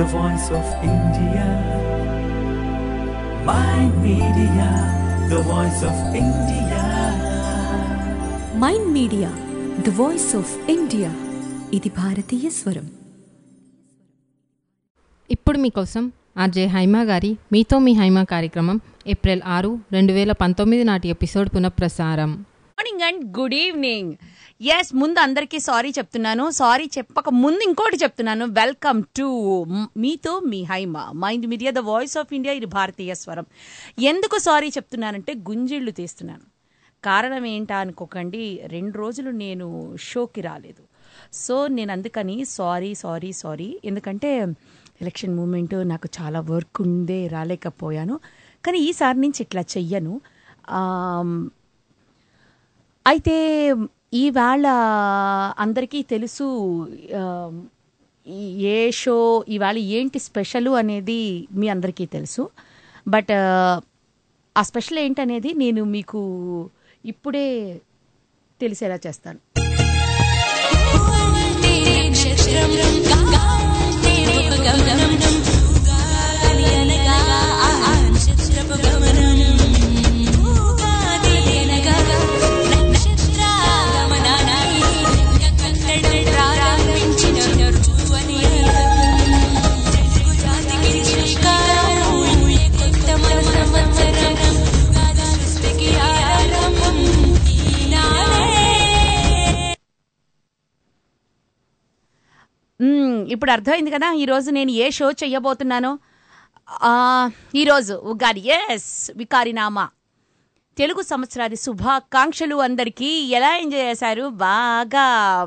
the voice of India. Mind Media, the voice of India. Mind Media, the voice of India. ఇది భారతీయ స్వరం. ఇప్పుడు మీకోసం RJ Haima గారి మీతో మీ హైమా కార్యక్రమం ఏప్రిల్ 6, 2019 నాటి ఎపిసోడ్ పునఃప్రసారం. Morning and good evening. Yes, ముందు అందరికీ సారీ చెప్తున్నాను. సారీ చెప్పక ముందు ఇంకోటి చెప్తున్నాను. వెల్కమ్ టు మీతో మీ Haima, mind media, the voice of India, ఇది భారతీయ స్వరం. ఎందుకు సారీ చెప్తున్నానంటే గుంజిళ్ళు తీస్తున్నాను. కారణం ఏంటా అనుకోకండి, 2 రోజులు నేను షోకి రాలేదు. సో నేను అందుకని సారీ. ఎందుకంటే ఎలక్షన్ మూమెంట్, నాకు చాలా వర్క్ ఉందే, రాలేకపోయాను. కానీ ఈసారి నుంచి ఇట్లా చెయ్యను. అయితే ఈవేళ అందరికీ తెలుసు ఏ షో ఈవేళ ఏంటి స్పెషల్ అనేది మీ అందరికీ తెలుసు. బట్ ఆ స్పెషల్ ఏంటనేది నేను మీకు ఇప్పుడే తెలిసేలా చేస్తాను. ఇప్పుడు అర్థమైంది కదా ఈరోజు నేను ఏ షో చెయ్యబోతున్నానో. ఈరోజు ఉగాది. ఎస్, వికారినామా తెలుగు సంవత్సరాది శుభాకాంక్షలు అందరికీ. ఎలా ఎంజాయ్ చేశారు? బాగా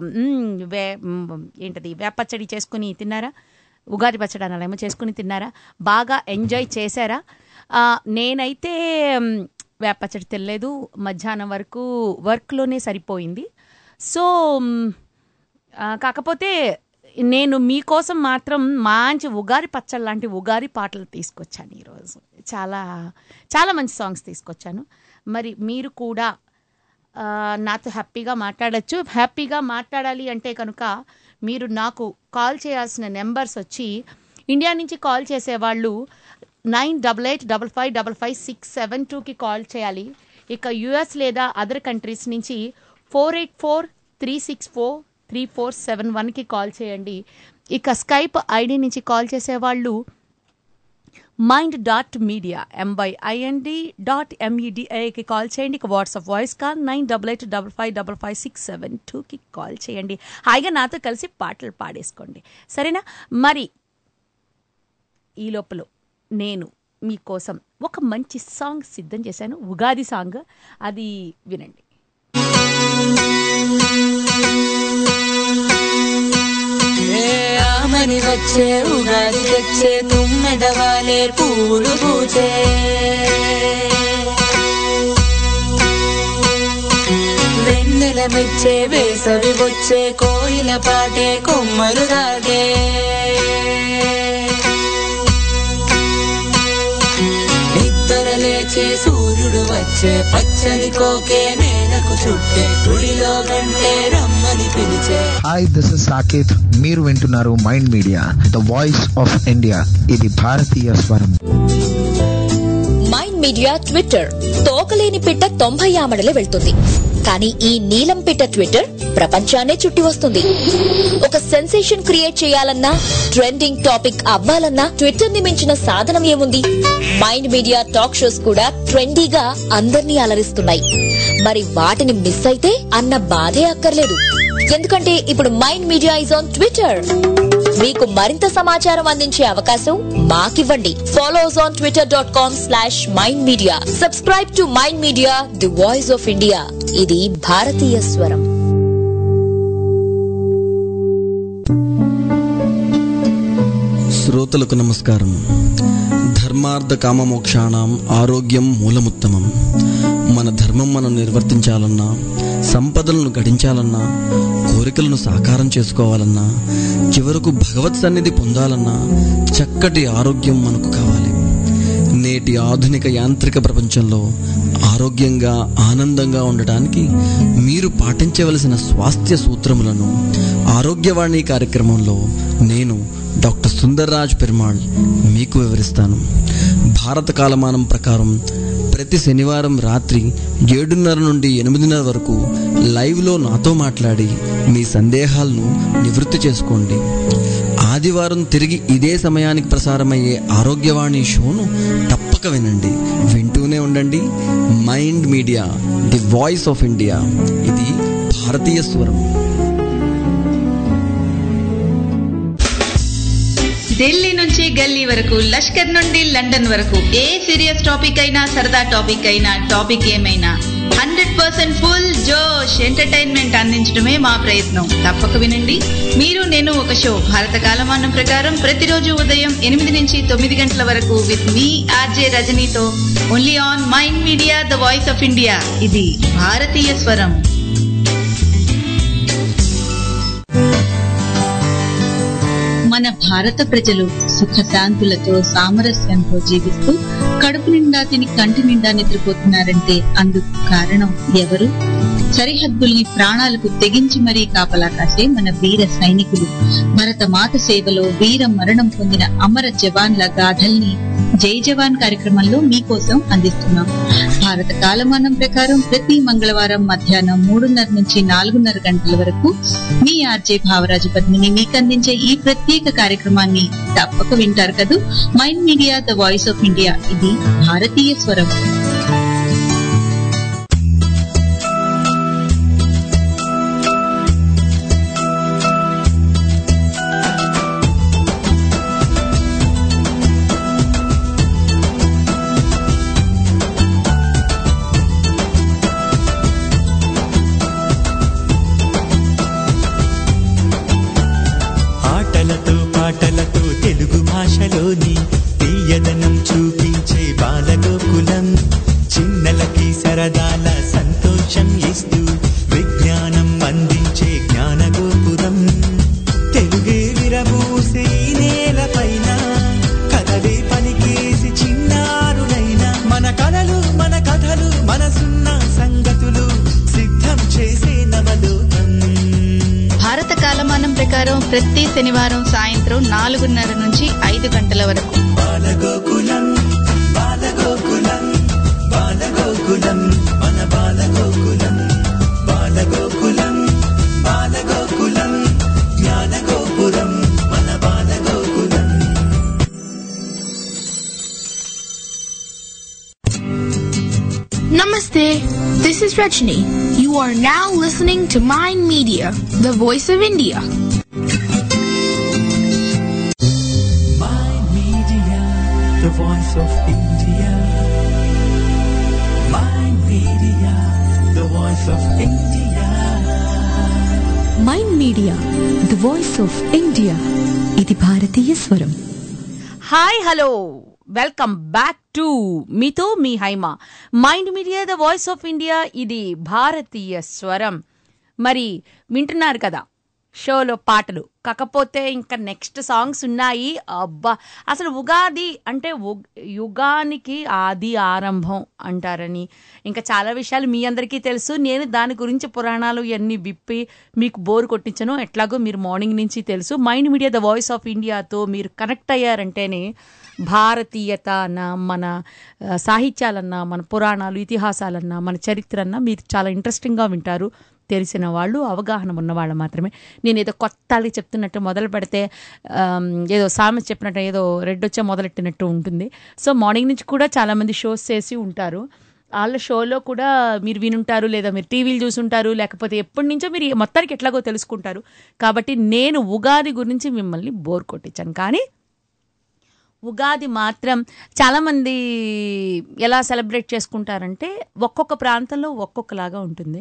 ఏంటది వేపచ్చడి చేసుకుని తిన్నారా? ఉగాది పచ్చడి అనాలేమో చేసుకుని తిన్నారా? బాగా ఎంజాయ్ చేశారా? నేనైతే వేపచ్చడి తినలేదు. మధ్యాహ్నం వరకు వర్క్లోనే సరిపోయింది. సో కాకపోతే నేను మీకోసం మాత్రం మంచి ఉగాది పచ్చడి లాంటి ఉగాది పాటలు తీసుకొచ్చాను ఈరోజు. చాలా చాలా మంచి సాంగ్స్ తీసుకొచ్చాను. మరి మీరు కూడా నాతో హ్యాపీగా మాట్లాడచ్చు. హ్యాపీగా మాట్లాడాలి అంటే కనుక మీరు నాకు కాల్ చేయాల్సిన నెంబర్స్ వచ్చి, ఇండియా నుంచి కాల్ చేసేవాళ్ళు 9885555672కి కాల్ చేయాలి. ఇక యుఎస్ లేదా అదర్ కంట్రీస్ నుంచి 4843643471కి కాల్ చేయండి. ఇక స్కైప్ ఐడి నుంచి కాల్ చేసేవాళ్ళు mind.media MYIND.MEDAకి కాల్ చేయండి. ఇక వాట్సాప్ వాయిస్ కాల్ 9885555672కి కాల్ చేయండి. హాయిగా నాతో కలిసి పాటలు పాడేసుకోండి, సరేనా? మరి ఈ లోపల నేను మీకోసం ఒక మంచి సాంగ్ సిద్ధం చేశాను, ఉగాది సాంగ్. అది వినండి. ఆమని వచ్చే ఉగాది తెచ్చే తుమ్మెదవాలే పూలు పూచే, వెన్నెల మెచ్చే వేసవి వచ్చే కోయిల పాటే కొమ్మలు దాగే, నిద్ర లేచే సూర్యుడు వచ్చే పచ్చని కోకే నేలకు చుట్టే, గుడిలో గంటే రమ్మని పిలిచే. Hi, this is Saketh. మీరు వింటున్నారు mind media, the voice of India, ఇది భారతీయ స్వరం. Mind media Twitter. తోకలేని పిట్ట 90 ఆమడలే వెళ్తుంది, కానీ ఈ నీలం పిట్ట ట్విట్టర్ ప్రపంచాన్నే చుట్టి వస్తుంది. ఒక సెన్సేషన్ క్రియేట్ చేయాలన్నా, ట్రెండింగ్ టాపిక్ అవ్వాలన్నా ట్విట్టర్ ని మించిన సాధనం ఏముంది? మైండ్ మీడియా టాక్ షోస్ కూడా ట్రెండీగా అందర్నీ అలరిస్తున్నాయి. మరి వాటిని మిస్ అయితే అన్న బాధే అక్కర్లేదు, ఎందుకంటే ఇప్పుడు mind media is on Twitter. మీకు మరింత సమాచారం అందించే అవకాశం మాకివ్వండి. Follows on twitter.com/mindmedia. Subscribe to mind media, the voice of India, ఇది భారతీయ స్వరం. శ్రోతలకు నమస్కారం. ధర్మార్థ కామమోక్షాణం ఆరోగ్యం మూలముత్తమం. మన ధర్మం మనం నిర్వర్తించాలన్నా, సంపదలను గడించాలన్నా, కోరికలను సాకారం చేసుకోవాలన్నా, చివరకు భగవత్ సన్నిధి పొందాలన్నా చక్కటి ఆరోగ్యం మనకు కావాలి. నేటి ఆధునిక యాంత్రిక ప్రపంచంలో ఆరోగ్యంగా ఆనందంగా ఉండటానికి మీరు పాటించవలసిన స్వాస్థ్య సూత్రములను ఆరోగ్యవాణి కార్యక్రమంలో నేను డాక్టర్ సుందర్రాజ్ పెరుమాళ్ మీకు వివరిస్తాను. భారత కాలమానం ప్రకారం ప్రతి శనివారం రాత్రి 7:30 నుండి 8:30 వరకు లైవ్లో నాతో మాట్లాడి మీ సందేహాలను నివృత్తి చేసుకోండి. ఆదివారం తిరిగి ఇదే సమయానికి ప్రసారమయ్యే ఆరోగ్యవాణి షోను తప్పక వినండి. వింటూనే ఉండండి. Mind media, the voice of India. ఇది భారతీయ స్వరం. ఢిల్లీ నుంచి గల్లీ వరకు, లష్కర్ నుండి లండన్ వరకు, ఏ సీరియస్ టాపిక్ అయినా సరదా టాపిక్ అయినా, టాపిక్ ఏమైనా 100% ఫుల్ జోష్ ఎంటర్టైన్మెంట్ అందించడమే మా ప్రయత్నం. తప్పక వినండి. మీరు నేను ఒక షో భారత కాలమానం ప్రకారం ప్రతిరోజు ఉదయం 8 నుంచి 9 గంటల వరకు విత్ మీ ఆర్జే రజనీతో only on mind media, the voice of India. ఇది భారతీయ స్వరం. మన భారత ప్రజలు సుఖశాంతులతో సామరస్యంతో జీవిస్తూ కడుపు నిండా తిని కంటి నిండా నిద్రపోతున్నారంటే అందుకు కారణం ఎవరు? సరిహద్దుల్ని ప్రాణాలకు తెగించి మరీ కాపలా కాసే మన వీర సైనికులు. భరత మాత సేవలో వీర మరణం పొందిన అమర జవాన్ల గాథల్ని జై జవాన్ కార్యక్రమంలో మీకోసం అందిస్తున్నాం. భారత కాలమానం ప్రకారం ప్రతి మంగళవారం మధ్యాహ్నం 3:30 నుంచి 4:30 గంటల వరకు మీ ఆర్జే భావరాజు పద్మిని మీకు అందించే ఈ ప్రత్యేక కార్యక్రమాన్ని తప్పక వింటారు కదూ. Mind media, the voice of India. ఇది భారతీయ స్వరం. పాటలతో తెలుగు భాషలోని తీయదనం చూపించే బాలగోకులం, చిన్నలకి సరదాల సంతోషం ఇస్తూ విజ్ఞానం అందించే జ్ఞానగోపురం. తెలుగే విరబూసే నేలపైన కథలే పలికేసి చిన్నారులైన మన కలలు మన కథలు మనసున్న సంగతులు సిద్ధం చేసే నవలోకం. భారత కాలమానం ప్రకారం ప్రతి శనివారం సాయంత్రం 4:30 నుంచి 5 గంటల వరకు బాలగోకులం బాలగోకులం బాలగోకులం మన బాలగోకులం బాలగోకులం బాలగోకులం జ్ఞానగోపురం మన Balagokulam. Namaste, this is Rajni. You are now listening to Mind Media, the voice of India. Mind Media, the voice of India. Mind Media, the voice of India. Mind media, the voice of India. ఇది భారతీయ స్వరం. Hi hello, welcome back to మీతో మీ Haima. Mind media, the voice of India. ఇది భారతీయ స్వరం. మరి వింటున్నారు కదా షోలో పాటలు, కాకపోతే ఇంకా నెక్స్ట్ సాంగ్స్ ఉన్నాయి. అబ్బా, అసలు ఉగాది అంటే యుగానికి ఆది ఆరంభం అంటారని ఇంకా చాలా విషయాలు మీ అందరికీ తెలుసు. నేను దాని గురించి పురాణాలు ఇవన్నీ విప్పి మీకు బోర్ కొట్టించను. ఎట్లాగో మీరు మార్నింగ్ నుంచి తెలుసు. Mind media, the voice of ఇండియాతో మీరు కనెక్ట్ అయ్యారంటేనే భారతీయత అన్నా, మన సాహిత్యాలన్నా, మన పురాణాలు ఇతిహాసాలన్నా, మన చరిత్ర అన్నా మీరు చాలా ఇంట్రెస్టింగ్గా వింటారు. తెలిసిన వాళ్ళు, అవగాహన ఉన్నవాళ్ళు మాత్రమే. నేను ఏదో కొత్తగా చెప్తున్నట్టు మొదలు పెడితే ఏదో సామెత చెప్పినట్టు ఏదో రెడ్డొచ్చే మొదలెట్టినట్టు ఉంటుంది. సో మార్నింగ్ నుంచి కూడా చాలామంది షోస్ చేసి ఉంటారు. వాళ్ళ షోలో కూడా మీరు వినుంటారు, లేదా మీరు టీవీలు చూసుంటారు, లేకపోతే ఎప్పటి నుంచో మీరు మొత్తానికి ఎట్లాగో తెలుసుకుంటారు. కాబట్టి నేను ఉగాది గురించి మిమ్మల్ని బోర్ కొట్టించాను. కానీ ఉగాది మాత్రం చాలామంది ఎలా సెలబ్రేట్ చేసుకుంటారంటే ఒక్కొక్క ప్రాంతంలో ఒక్కొక్కలాగా ఉంటుంది.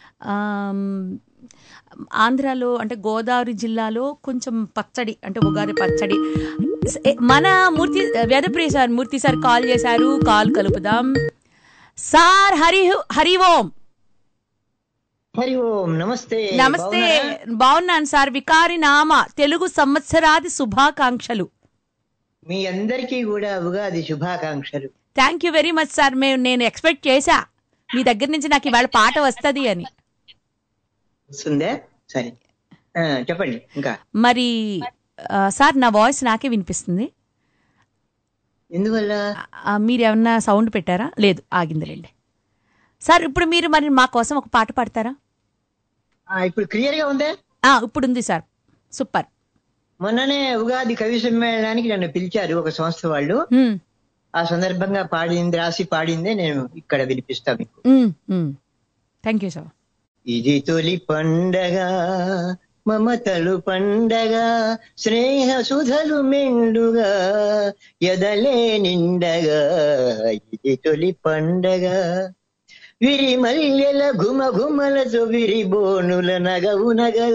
ఆంధ్రాలో అంటే గోదావరి జిల్లాలో కొంచెం పచ్చడి అంటే ఉగాది పచ్చడి. మన Vedapriya sir, Murthy sir call చేశారు. కాల్ కలుపుదాం. సార్ హరి ఓం. హరి ఓం. నమస్తే. నమస్తే, బాగున్నాను సార్. వికారి నామ తెలుగు సంవత్సరాది శుభాకాంక్షలు. మీ అందరికీ కూడా ఉగాది శుభాకాంక్షలు. Thank you very much sir. నేను ఎక్స్పెక్ట్ చేశా మీ దగ్గర నుంచి నాకు ఇవాళ పాట వస్తుంది అని. వస్తుందే? సరే చెప్పండి. ఇంకా మరి సార్ నా వాయిస్ నాకే వినిపిస్తుంది. ఎందువల్ల? మీరు ఏమన్నా సౌండ్ పెట్టారా? లేదు, ఆగిందిలేండి. సార్ ఇప్పుడు మీరు మరి మా కోసం ఒక పాట పాడతారా? ఇప్పుడు క్లియర్ గా ఉందే? ఇప్పుడు ఉంది సార్, సూపర్. మొన్ననే ఉగాది కవి సమ్మేళనానికి నన్ను పిలిచారు ఒక సంస్థ వాళ్ళు. ఆ సందర్భంగా రాసి పాడిందే నేను ఇక్కడ వినిపిస్తా మీకు. Thank you sir. ఇది తొలి పండగ, మమతలు పండగ, స్నేహ సుధలు మెండుగా, ఎదలే నిండగా, ఇది తొలి పండగ. విరి మల్లెల ఘుమ ఘుమలతో విరిబోనుల నగవు నగల,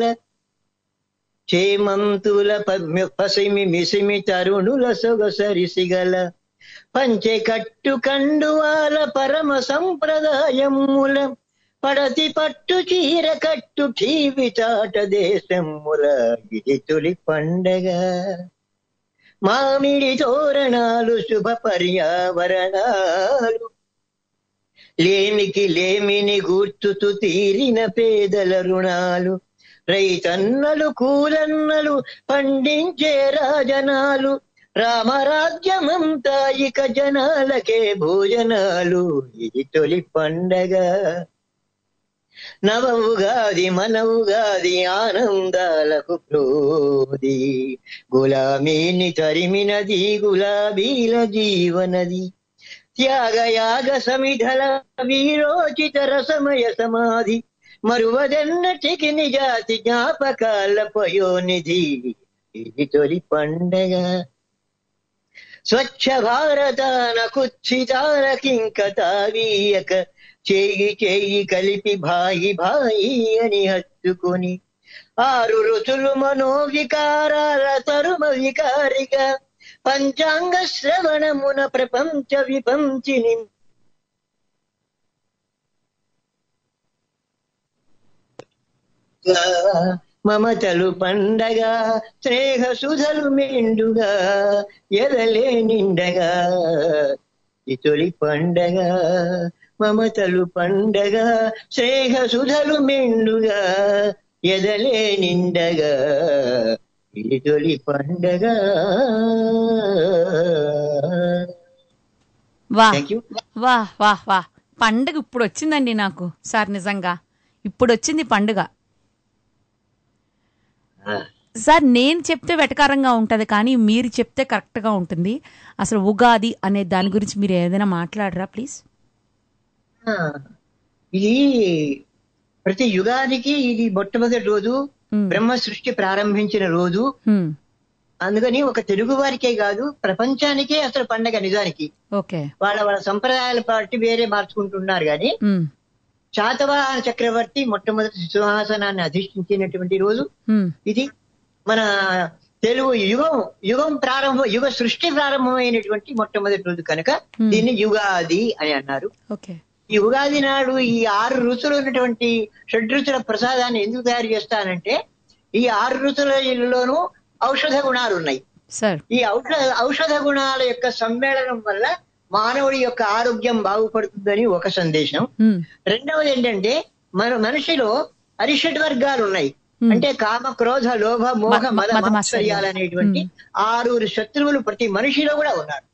చేమంతుల పసిమి మిసిమి తరుణుల సొగసరిసిగల, పంచె కట్టు కండువాల పరమ సంప్రదాయముల, పడతి పట్టు చీర కట్టు ఠీవి చాట దేశముల, ఇది తొలి పండగ. మామిడి తోరణాలు శుభ పర్యావరణాలు, లేమికి లేమిని గూర్చుతూ తీరిన పేదల రుణాలు, రైతన్నలు కూలన్నలు పండించే రాజనాలు, రామరాజ్యమంతా ఇక జనాలకే భోజనాలు, ఇది తొలి పండగ. నవ ఉగాది మన ఉగాది ఆనందాలకు ప్రోది, గులామీని తరిమినది గులాబీల జీవనది, త్యాగయాగ సమిధల వీరోచిత రసమయ సమాధి, మరువదన్నటికి నిజాతి జ్ఞాపకాల పయోనిధి, ఇది తొలి పండగ. స్వచ్ఛ భారతాన కుచ్చితారకింక తావీయక, చేయి చేయి కలిపి భాయి భాయి అని హత్తుకొని, 6 రుచులు మనోవికారాల తరుమ వికారిగా, పంచాంగ శ్రవణమున ప్రపంచ విపంచిని, మమతలు పండగ, స్నేహ సుధలు మెండుగా, ఎదలే నిండగా, ఈ తొలి పండగ. మమతలు పండగ, స్నేహ సుధలు మెండుగా, ఎదలే నిండగా, ఇది తొలి పండగ. వాహ్ వాహ్ వాహ్, పండుగ ఇప్పుడు వచ్చిందండి నాకు సార్, నిజంగా ఇప్పుడు వచ్చింది పండుగ. సార్ నేను చెప్తే వెటకారంగా ఉంటది, కానీ మీరు చెప్తే కరెక్ట్ గా ఉంటుంది. అసలు ఉగాది అనే దాని గురించి మీరు ఏదైనా మాట్లాడరా ప్లీజ్? ఇది ప్రతి యుగానికి ఇది మొట్టమొదటి రోజు, బ్రహ్మ సృష్టి ప్రారంభించిన రోజు. అందుకని ఒక తెలుగు వారికే కాదు ప్రపంచానికే అసలు పండగ నిజానికి. వాళ్ళ వాళ్ళ సంప్రదాయాల బట్టి వేరే మార్చుకుంటున్నారు కానీ, శాతవాహన చక్రవర్తి మొట్టమొదటి సింహాసనాన్ని అధిష్ఠించినటువంటి రోజు ఇది. మన తెలుగు యుగం ప్రారంభం, యుగ సృష్టి ప్రారంభమైనటువంటి మొట్టమొదటి రోజు కనుక దీన్ని యుగాది అని అన్నారు. ఈ ఉగాది నాడు ఈ 6 రుచులు ఉన్నటువంటి షడ్రుచుల ప్రసాదాన్ని ఎందుకు తయారు చేస్తానంటే, ఈ 6 రుచులలోనూ ఔషధ గుణాలు ఉన్నాయి. ఈ ఔషధ గుణాల యొక్క సమ్మేళనం వల్ల మానవుడి యొక్క ఆరోగ్యం బాగుపడుతుందని ఒక సందేశం. రెండవది ఏంటంటే, మన మనిషిలో అరిషడ్ వర్గాలు ఉన్నాయి. అంటే కామ, క్రోధ, లోభ, మోహ, మద, మాత్సర్యాలు అనేటువంటి 6 శత్రువులు ప్రతి మనిషిలో కూడా ఉన్నారు.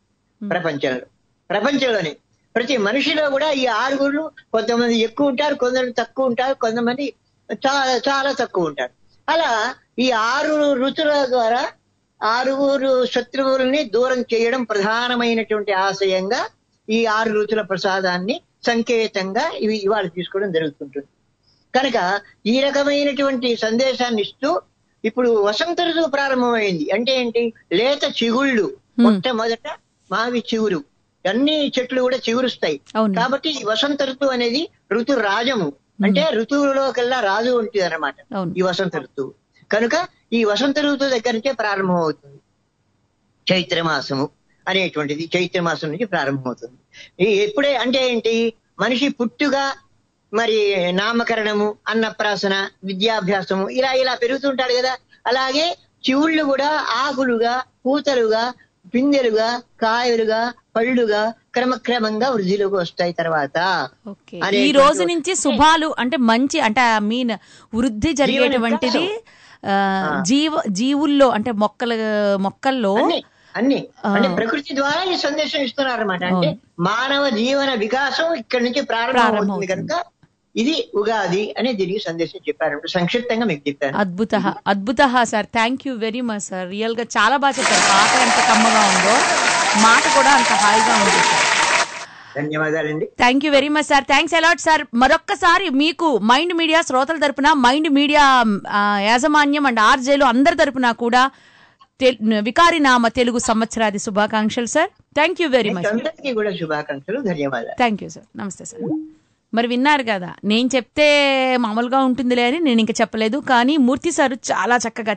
ప్రపంచంలోనే ప్రతి మనిషిలో కూడా ఈ 6 కొంతమంది ఎక్కువ ఉంటారు, కొంతమంది తక్కువ ఉంటారు, కొంతమంది చాలా తక్కువ ఉంటారు. అలా ఈ 6 రుచుల ద్వారా 6 శత్రువుల్ని దూరం చేయడం ప్రధానమైనటువంటి ఆశయంగా ఈ 6 రుచుల ప్రసాదాన్ని సంకేతంగా ఇవాళ తీసుకోవడం జరుగుతుంటుంది. కనుక ఈ రకమైనటువంటి సందేశాన్ని ఇస్తూ ఇప్పుడు వసంత ఋతువు ప్రారంభమైంది. అంటే ఏంటి? లేత చిగుళ్ళు, మొట్టమొదట మావి చిగురు, అన్ని చెట్లు కూడా చిగురుస్తాయి. కాబట్టి ఈ వసంత ఋతువు అనేది ఋతు రాజము, అంటే ఋతువులో కల్లా రాజు ఉంటుంది అన్నమాట ఈ వసంత ఋతువు. కనుక ఈ వసంత ఋతువు దగ్గర నుంచే ప్రారంభం అవుతుంది. చైత్రమాసము అనేటువంటిది చైత్రమాసం నుంచి ప్రారంభమవుతుంది. ఎప్పుడే అంటే ఏంటి? మనిషి పుట్టుగా, మరి నామకరణము, అన్నప్రాసన, విద్యాభ్యాసము ఇలా పెరుగుతుంటాడు కదా. అలాగే చివుళ్ళు కూడా ఆకులుగా, పూతలుగా, పిందెలుగా, కాయలుగా, పళ్ళుగా క్రమక్రమంగా వృద్ధిలోకి వస్తాయి. తర్వాత ఈ రోజు నుంచి శుభాలు అంటే మంచి, అంటే మీన్ వృద్ధి జరిగేటువంటిది జీవుల్లో అంటే మొక్కల్లో అన్ని అంటే ప్రకృతి ద్వారా ఈ సందేశం ఇస్తున్నారు అనమాట. అంటే మానవ జీవన వికాసం ఇక్కడి నుంచి ప్రారంభమవుతుంది కనుక ఇది ఉగాది అనే దీనికి సందేశం చెప్పారు. సంక్షిప్తంగా మీకు చెప్పారు. అద్భుత sir, thank you very much sir. Real గా చాలా బాగా చెప్పారు. పాట ఎంత కమ్మగా ఉందో మాట కూడా అంత హాయిగా ఉంది సార్. ధన్యవాదాలండి. Thank you very much sir. Thanks a lot sir. మరొక్కసారి మీకు మైండ్ మీడియా శ్రోతల తరపున, మైండ్ మీడియా యాజమాన్యం అండ్ ఆర్జేలు అందరి తరపున కూడా వికారినామ తెలుగు సంవత్సరాది శుభాకాంక్షలు sir. Thank you very much. అందరికీ కూడా శుభాకాంక్షలు, ధన్యవాదాలు. Thank you sir. నమస్తే సార్. మరి విన్నారు కదా, నేను చెప్తే మామూలుగా ఉంటుందిలే అని నేను ఇంకా చెప్పలేదు. కానీ మూర్తి సార్ చాలా చక్కగా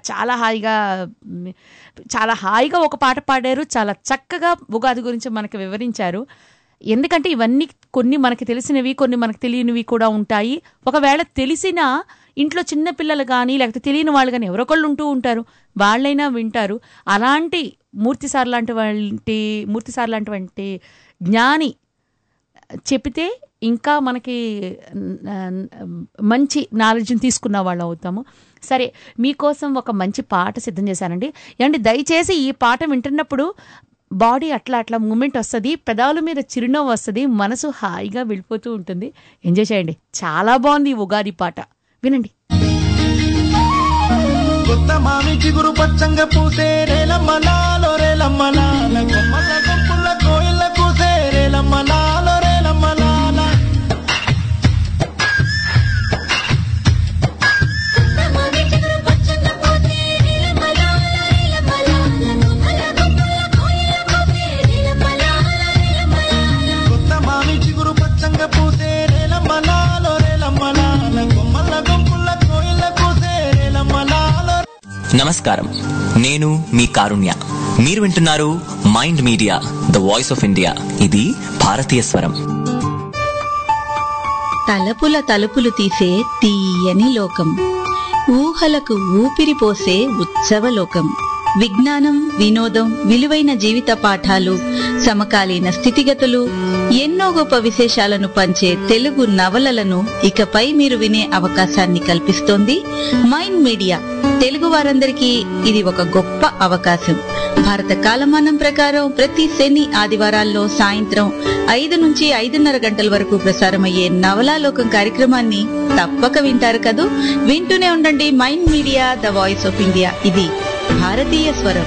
చాలా హాయిగా ఒక పాట పాడారు. చాలా చక్కగా ఉగాది గురించి మనకు వివరించారు. ఎందుకంటే ఇవన్నీ కొన్ని మనకి తెలిసినవి, కొన్ని మనకు తెలియనివి కూడా ఉంటాయి. ఒకవేళ తెలిసినా ఇంట్లో చిన్న పిల్లలు కానీ లేకపోతే తెలియని వాళ్ళు కానీ ఎవరొకళ్ళు ఉంటూ ఉంటారు, వాళ్ళైనా వింటారు. అలాంటి మూర్తి సార్ లాంటి జ్ఞాని చెప్పితే ఇంకా మనకి మంచి నాలెడ్జ్ని తీసుకున్న వాళ్ళు అవుతాము. సరే, మీకోసం ఒక మంచి పాట సిద్ధం చేశానండి. ఏమండి, దయచేసి ఈ పాట వింటున్నప్పుడు బాడీ అట్లా మూమెంట్ వస్తుంది, పెదాల మీద చిరునవ్వు వస్తుంది, మనసు హాయిగా వెళ్ళిపోతూ ఉంటుంది. ఎంజాయ్ చేయండి. చాలా బాగుంది ఈ ఉగాది పాట, వినండి. కొత్త మామి చిగురు పచ్చంగా పూసే రేలమ్మలాలో రేలమ్మలాల కొమ్మల కొప్పుల కోయిల కూసే రేలమ్మలాలో రేలమ్మలాల కొత్త మామి చిగురు పచ్చంగా పూసే రేలమ్మలాలో రేలమ్మలాల కొమ్మల కొప్పుల కోయిల కూసే రేలమ్మలాలో. నమస్కారం, నేను మీ కారుణ్య. మీరు వింటున్నారు mind media, the voice of India. ఇది భారతీయ స్వరం. తలపుల తలుపులు తీసే తీయని లోకం, ఊహలకు ఊపిరి పోసే ఉత్సవలోకం. విజ్ఞానం, వినోదం, విలువైన జీవిత పాఠాలు, సమకాలీన స్థితిగతులు, ఎన్నో గొప్ప విశేషాలను పంచే తెలుగు నవలలను ఇకపై మీరు వినే అవకాశాన్ని కల్పిస్తోంది మైండ్ మీడియా. తెలుగు వారందరికీ ఇది ఒక గొప్ప అవకాశం. భారత కాలమానం ప్రకారం ప్రతి శని, ఆదివారాల్లో సాయంత్రం 5 నుంచి 5:30 గంటల వరకు ప్రసారమయ్యే నవలాలోకం కార్యక్రమాన్ని తప్పక వింటారు కదూ. వింటూనే ఉండండి mind media, the voice of India. ఇది భారతీయ స్వరం.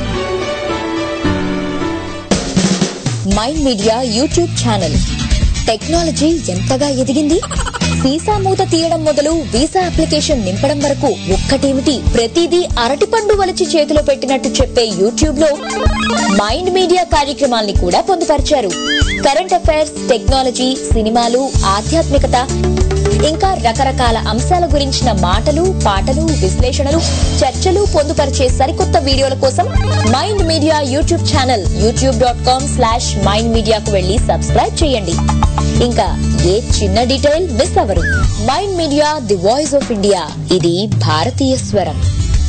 Mind Media YouTube channel. Technology ఎంతగా ఎదిగింది? వీసా మూత తీయడం మొదలు వీసా అప్లికేషన్ నింపడం వరకు ఒక్కటేమిటి, ప్రతిదీ అరటిపండు వలిచి చేతిలో పెట్టినట్టు చెప్పే యూట్యూబ్ లో మైండ్ మీడియా కార్యక్రమాల్ని కూడా పొందుపరిచారు. కరెంట్ అఫైర్స్, టెక్నాలజీ, సినిమాలు, ఆధ్యాత్మికత, ఇంకా రకరకాల అంశాల గురించిన మాటలు, పాటలు, విశ్లేషణలు, చర్చలు పొందుపరిచే సరికొత్త వీడియోల కోసం mind Media YouTube channel youtube.com/mindmedia కు వెళ్లి సబ్స్క్రైబ్ చేయండి. ఇంకా ఏ చిన్న డీటెయిల్ మిస్ అవ్వరు. Mind media, the voice of India. ఇది భారతీయ స్వరం.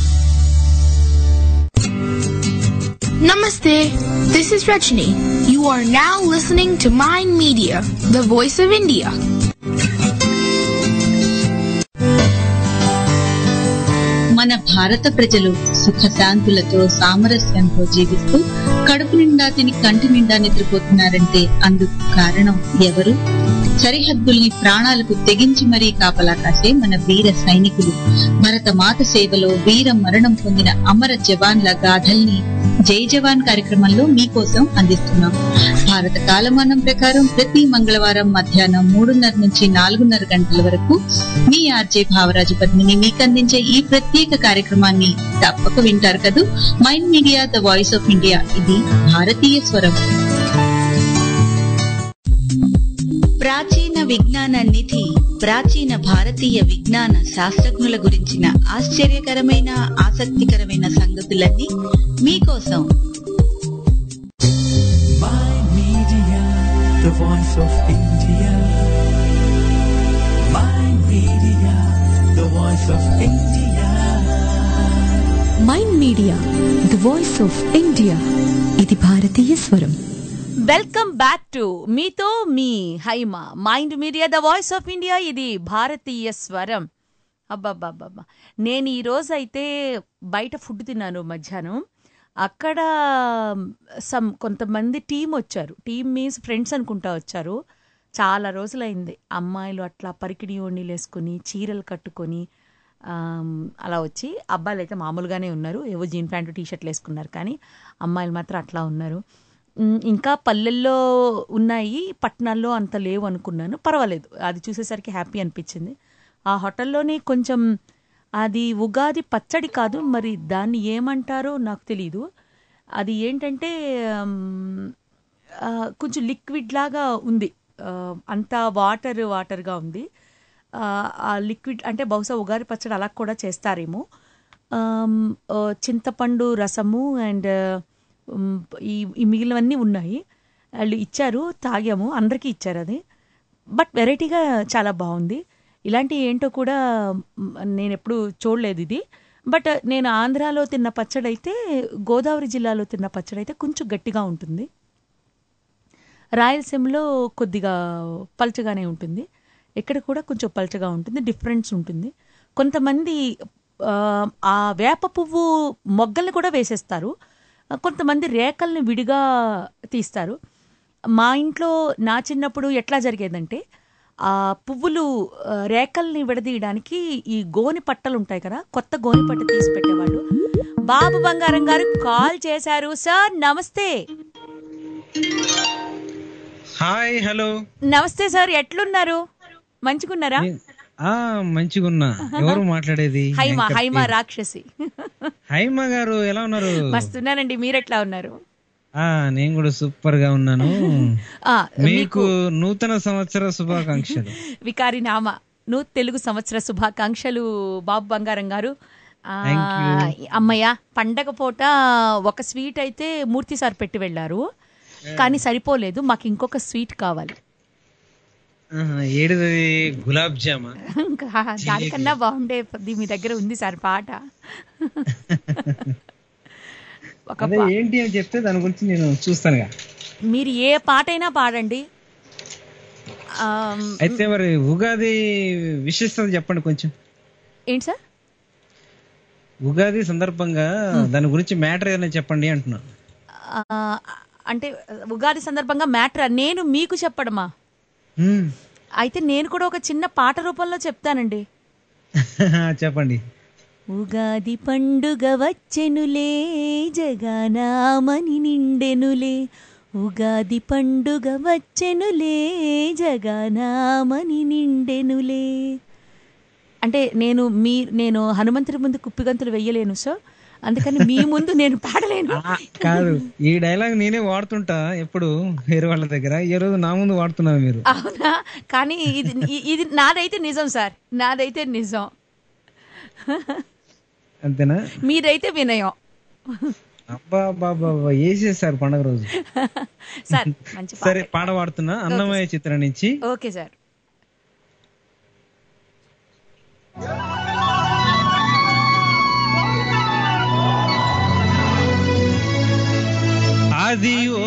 Namaste. This is Rajni. You are now listening to Mind Media, the voice of India. మన భారత ప్రజలు సుఖశాంతులతో సామరస్యంతో జీవిస్తూ కడుపు నిండా తిని కంటి నిండా నిద్రపోతున్నారంటే అందుకు కారణం ఎవరు? సరిహద్దుల్ని ప్రాణాలకు తెగించి మరీ కాపలా కాసే మన వీర సైనికులు. భరత మాత సేవలో వీర మరణం పొందిన అమర జవాన్ల గాథల్ని జై జవాన్ కార్యక్రమంలో మీకోసం అందిస్తున్నాం. భారత కాలమానం ప్రకారం ప్రతి మంగళవారం మధ్యాహ్నం 3:30 నుంచి 4:30 గంటల వరకు మీ ఆర్జే భావరాజు పద్మిని మీకు అందించే ఈ ప్రత్యేక కార్యక్రమాన్ని తప్పక వింటారు కదూ. Mind media, the voice of India. ఇది భారతీయ స్వరం. ప్రాచీన విజ్ఞాన నిధి, ప్రాచీన భారతీయ విజ్ఞాన శాస్త్రజ్ఞుల గురించిన ఆశ్చర్యకరమైన, ఆసక్తికరమైన సంగతులన్నీ మీకోసం. Mind Media, the voice of India. Mind Media, the voice of India. Mind media, the voice of India. ఇది భారతీయ స్వరం. వెల్కమ్ బ్యాక్ టు మీతో మీ Haima, mind media, the voice of India. ఇది భారతీయ స్వరం. అబ్బాబ్బాబ్బా, నేను ఈరోజు అయితే బయట ఫుడ్ తిన్నాను మధ్యాహ్నం. అక్కడ కొంతమంది టీం వచ్చారు. టీం మీన్స్ ఫ్రెండ్స్ అనుకుంటా వచ్చారు. చాలా రోజులైంది. అమ్మాయిలు అట్లా పరికిడి ఓణీలు వేసుకొని చీరలు కట్టుకొని అలా వచ్చి, అబ్బాయిలు అయితే మామూలుగానే ఉన్నారు, ఏవో జీన్ ప్యాంటు టీషర్ట్లు వేసుకున్నారు, కానీ అమ్మాయిలు మాత్రం అట్లా ఉన్నారు. ఇంకా పల్లెల్లో ఉన్నాయి, పట్టణాల్లో అంత లేవు అనుకున్నాను. పర్వాలేదు, అది చూసేసరికి హ్యాపీ అనిపించింది. ఆ హోటల్లోనే కొంచెం అది ఉగాది పచ్చడి కాదు, మరి దాన్ని ఏమంటారో నాకు తెలీదు. అది ఏంటంటే కొంచెం లిక్విడ్ లాగా ఉంది, అంతా వాటర్గా ఉంది. ఆ లిక్విడ్ అంటే బహుశా ఉగాది పచ్చడి అలా కూడా చేస్తారేమో. చింతపండు రసము అండ్ ఈ మిగిలినవన్నీ ఉన్నాయి. వాళ్ళు ఇచ్చారు, తాగాము, అందరికీ ఇచ్చారు అది. బట్ వెరైటీగా చాలా బాగుంది. ఇలాంటి ఏంటో కూడా నేను ఎప్పుడు చూడలేదు ఇది. బట్ నేను ఆంధ్రాలో తిన్న పచ్చడి అయితే, గోదావరి జిల్లాలో తిన్న పచ్చడి అయితే కొంచెం గట్టిగా ఉంటుంది. రాయలసీమలో కొద్దిగా పల్చగానే ఉంటుంది, ఇక్కడ కూడా కొంచెం పల్చగా ఉంటుంది. డిఫరెన్స్ ఉంటుంది. కొంతమంది ఆ వేప పువ్వు మొగ్గల్ని కూడా వేసేస్తారు, కొంతమంది రేకల్ని విడిగా తీస్తారు. మా ఇంట్లో నా చిన్నప్పుడు ఎట్లా జరిగేదంటే, ఆ పువ్వులు రేకల్ని విడదీయడానికి ఈ గోని పట్టలు ఉంటాయి కదా, కొత్త గోని పట్ట తీసి పెట్టేవాళ్ళు. బాబు బంగారం గారు కాల్ చేశారు. సార్ నమస్తే. Hi, hello. నమస్తే సార్, ఎట్లున్నారు? మంచిగున్నారా? మంచిగున్నా. ఎవరు మాట్లాడేది? హైమా రాక్షసి. హైమా గారు ఎలా ఉన్నారు? మస్తున్నానండి, మీరెట్లా ఉన్నారు? నేను కూడా సూపర్ గా ఉన్నాను. మీకు నూతన సంవత్సర శుభాకాంక్షలు. వికారి నామ తెలుగు సంవత్సర శుభాకాంక్షలు బాబు బంగారం గారు. అమ్మయ్య, పండగ పూట ఒక స్వీట్ అయితే మూర్తి సార్ పెట్టి వెళ్ళారు, కానీ సరిపోలేదు, మాకు ఇంకొక స్వీట్ కావాలి. ఏడుది గులాబ్ జామా. దానికన్నా బాగుండే మీ దగ్గర ఉంది సార్ పాట. ఏంటి అని చెప్తే దాని గురించి నేను చూస్తానుగా. మీరు ఏ పాట అయినా పాడండి. అయితే మరి ఉగాది విశేషత చెప్పండి కొంచెం. ఏంటి సార్? ఉగాది సందర్భంగా దాని గురించి మ్యాటర్ ఏదైనా చెప్పండి అంటున్నా. అంటే ఉగాది సందర్భంగా మ్యాటర్ నేను మీకు చెప్పడమా? అయితే నేను కూడా ఒక చిన్న పాట రూపంలో చెప్తానండి. చెప్పండి. ఉగాది పండుగ వచ్చెనులే, జగనామని నిండెనులే. ఉగాది పండుగ వచ్చెనులే, జగనామని నిండెనులే. అంటే నేను హనుమంతుడి ముందు కుప్పిగంతులు వెయ్యలేను, సో అందుకని మీ ముందు నేను పాడలేను. కాదు, ఈ డైలాగ్ నేనే వాడుతుంటా ఎప్పుడు వేరే వాళ్ళ దగ్గర, ఈ రోజు నా ముందు వాడుతున్నారు మీరు. అవునా? కానీ ఇది నాదైతే నిజం సార్, నాదైతే నిజం. అంతేనా? మీరైతే వినయం. అబ్బా బాబా, వేసేసారు పండుగ రోజు. సార్ మంచి సరే, పాట పాడుతున్నా, అన్నమయ్య చిత్రం నుంచి. Okay sir. అది ఓ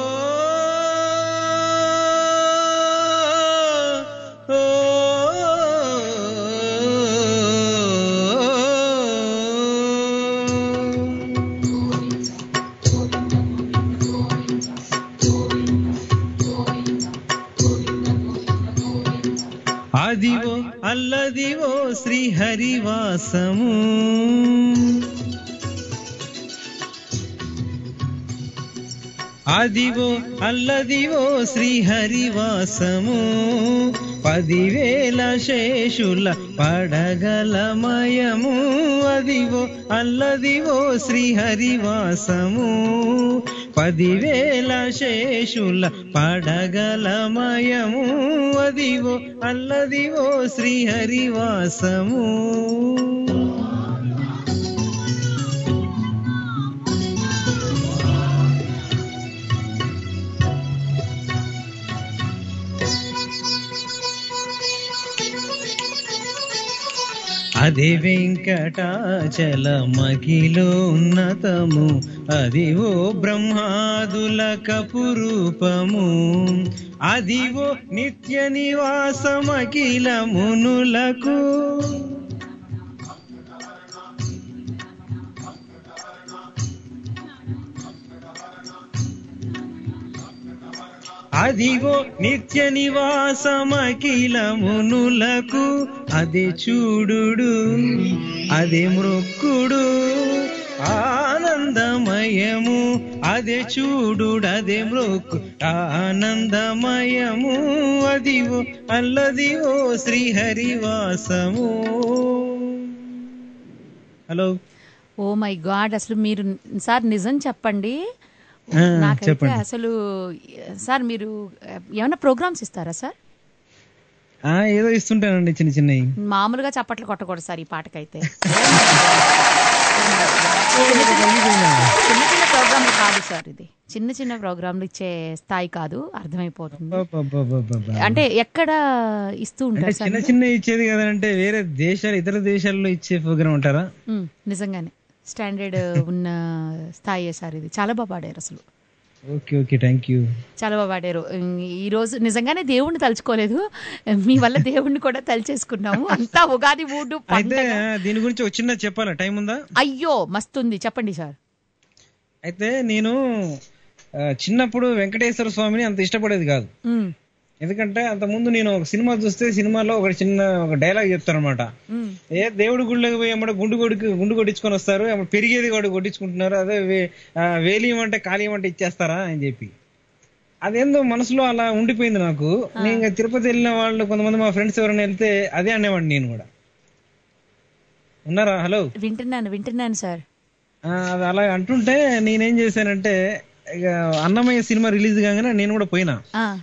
అదివో అల్లదివో శ్రీహరివాసము, అదివో అల్లదివో శ్రీహరివాసము, 10,000 శేషుల పడగలమయము. అదివో అల్లదివో శ్రీహరివాసము, 10,000 శేషుల పడగలమయము. అదివో అల్లదివో శ్రీహరివాసము. అది వెంకటాచల మగిలో ఉన్నతము, అదివో బ్రహ్మాదుల కపురూపము, అదివో నిత్య నివాసమఖిల మునులకు, అదిగో నిత్య నివాసమఖిలమునులకు అదే చూడుడు అదే మృక్కుడు ఆనందమయము అదే చూడుడు అదే మృక్కు ఆనందమయము అదివో అల్లదివో శ్రీహరివాసము. హలో. ఓ మై గాడ్, అసలు మీరు సార్ నిజం చెప్పండి, నాకైతే అసలు సార్ మీరు ఏమైనా ప్రోగ్రామ్స్ ఇస్తారా సార్? ఏదో ఇస్తుంటానండి చిన్న చిన్నవి. మామూలుగా చప్పట్లు కొట్టకూడదు సార్ ఈ పాటకైతే. చిన్న చిన్న ప్రోగ్రాంలు కాదు సార్, ఇది చిన్న చిన్న ప్రోగ్రాంలు ఇచ్చే స్థాయి కాదు, అర్థమైపోతుంది. అంటే ఎక్కడ ఇస్తూ ఉంటారు చిన్న చిన్న ఇచ్చేది కదంటే వేరే దేశాలు ఇతర దేశాల్లో ఇచ్చే ప్రోగ్రామ్ ఉంటారా? నిజంగానే స్టాండర్డ్ ఉన్న స్థాయి సార్ ఇది. చాలా బాగా పాడారు అసలు. Okay okay, thank you. చాలా బాగా పాడారు. ఈ రోజు నిజంగానే దేవుణ్ణి తలుచుకోలేదు, మీ వల్ల దేవుణ్ణి కూడా తలుచేసుకున్నాము. అంతా ఉగాది మూడు. అయితే దీని గురించి ఒక చిన్న చెప్పాలా, టైం ఉందా? అయ్యో మస్తుంది, చెప్పండి సార్. అయితే నేను చిన్నప్పుడు వెంకటేశ్వర స్వామిని అంత ఇష్టపడేది కాదు. ఎందుకంటే అంత ముందు నేను ఒక సినిమా చూస్తే సినిమాలో ఒక చిన్న ఒక డైలాగ్ చెప్తారనమాట, దేవుడి గుళ్ళకి పోయి అమ్మడ గుండు కొట్టించుకొని వస్తారు, పెరిగేది కూడా కొట్టించుకుంటున్నారు, అదే వేలియమంటే కాలియమంటే ఇచ్చేస్తారా అని చెప్పి. అదేందో మనసులో అలా ఉండిపోయింది నాకు. నేను తిరుపతి వెళ్ళిన వాళ్ళు కొంతమంది మా ఫ్రెండ్స్ ఎవరైనా వెళ్తే అదే అనేవాడిని నేను కూడా. ఉన్నారా? హలో, వింటున్నాను సార్. అది అలా అంటుంటే నేనేం చేశానంటే, ఇక అన్నమయ్య సినిమా రిలీజ్ కాగానే నేను కూడా పోయిన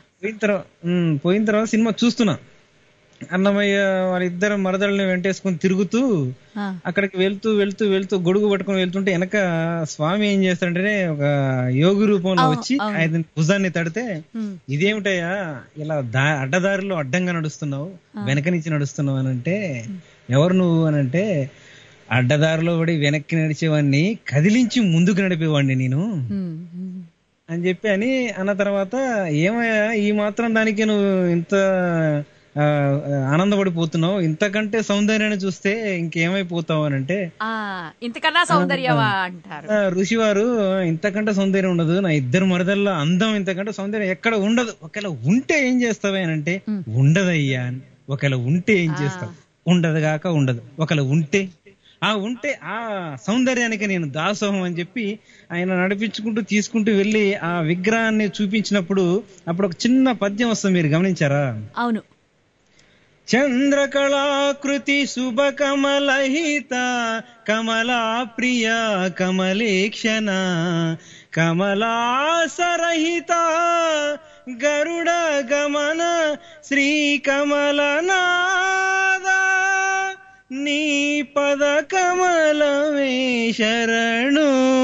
తర్వాత సినిమా చూస్తున్నా. అన్నమయ్య వాళ్ళిద్దరు మరదళ్ళని వెంటేసుకుని తిరుగుతూ అక్కడికి వెళ్తూ వెళ్తూ వెళ్తూ గొడుగు పట్టుకుని వెళ్తుంటే వెనక స్వామి ఏం చేస్తాడంటే ఒక యోగి రూపంలో వచ్చి ఆయన భుజాన్ని తడితే, ఇదేమిటయ్యా ఇలా అడ్డదారిలో అడ్డంగా నడుస్తున్నావు, వెనక నుంచి నడుస్తున్నావు అని అంటే, ఎవరు నువ్వు అని అంటే, అడ్డదారిలో పడి వెనక్కి నడిచేవాడిని, కదిలించి ముందుకు నడిపేవాడిని నేను అని చెప్పి అన్న తర్వాత, ఏమయ్యా ఈ మాత్రం దానికి నువ్వు ఇంత ఆనందపడిపోతున్నావు, ఇంతకంటే సౌందర్యాన్ని చూస్తే ఇంకేమైపోతావు అని అంటే, ఇంతకన్నా సౌందర్యమా అంటారు ఋషివారు, ఇంతకంటే సౌందర్యం ఉండదు, నా ఇద్దరు మరదల్లో అందం ఇంతకంటే సౌందర్యం ఎక్కడ ఉండదు, ఒకవేళ ఉంటే ఏం చేస్తావా అని అంటే, ఉండదయ్యా అని. ఒకవేళ ఉంటే ఏం చేస్తావు? ఉండదు కాక ఉండదు. ఒకవేళ ఉంటే ఆ సౌందర్యానికి నేను దాసోహం అని చెప్పి ఆయన నడిపించుకుంటూ తీసుకుంటూ వెళ్ళి ఆ విగ్రహాన్ని చూపించినప్పుడు అప్పుడు ఒక చిన్న పద్యం వస్తుంది, మీరు గమనించారా? అవును. చంద్రకళాకృతి శుభ కమలహిత కమలా ప్రియ కమలేక్షణ కమలాసరహిత గరుడ గమన శ్రీ కమలనాద నీ పద కమలమే శరణు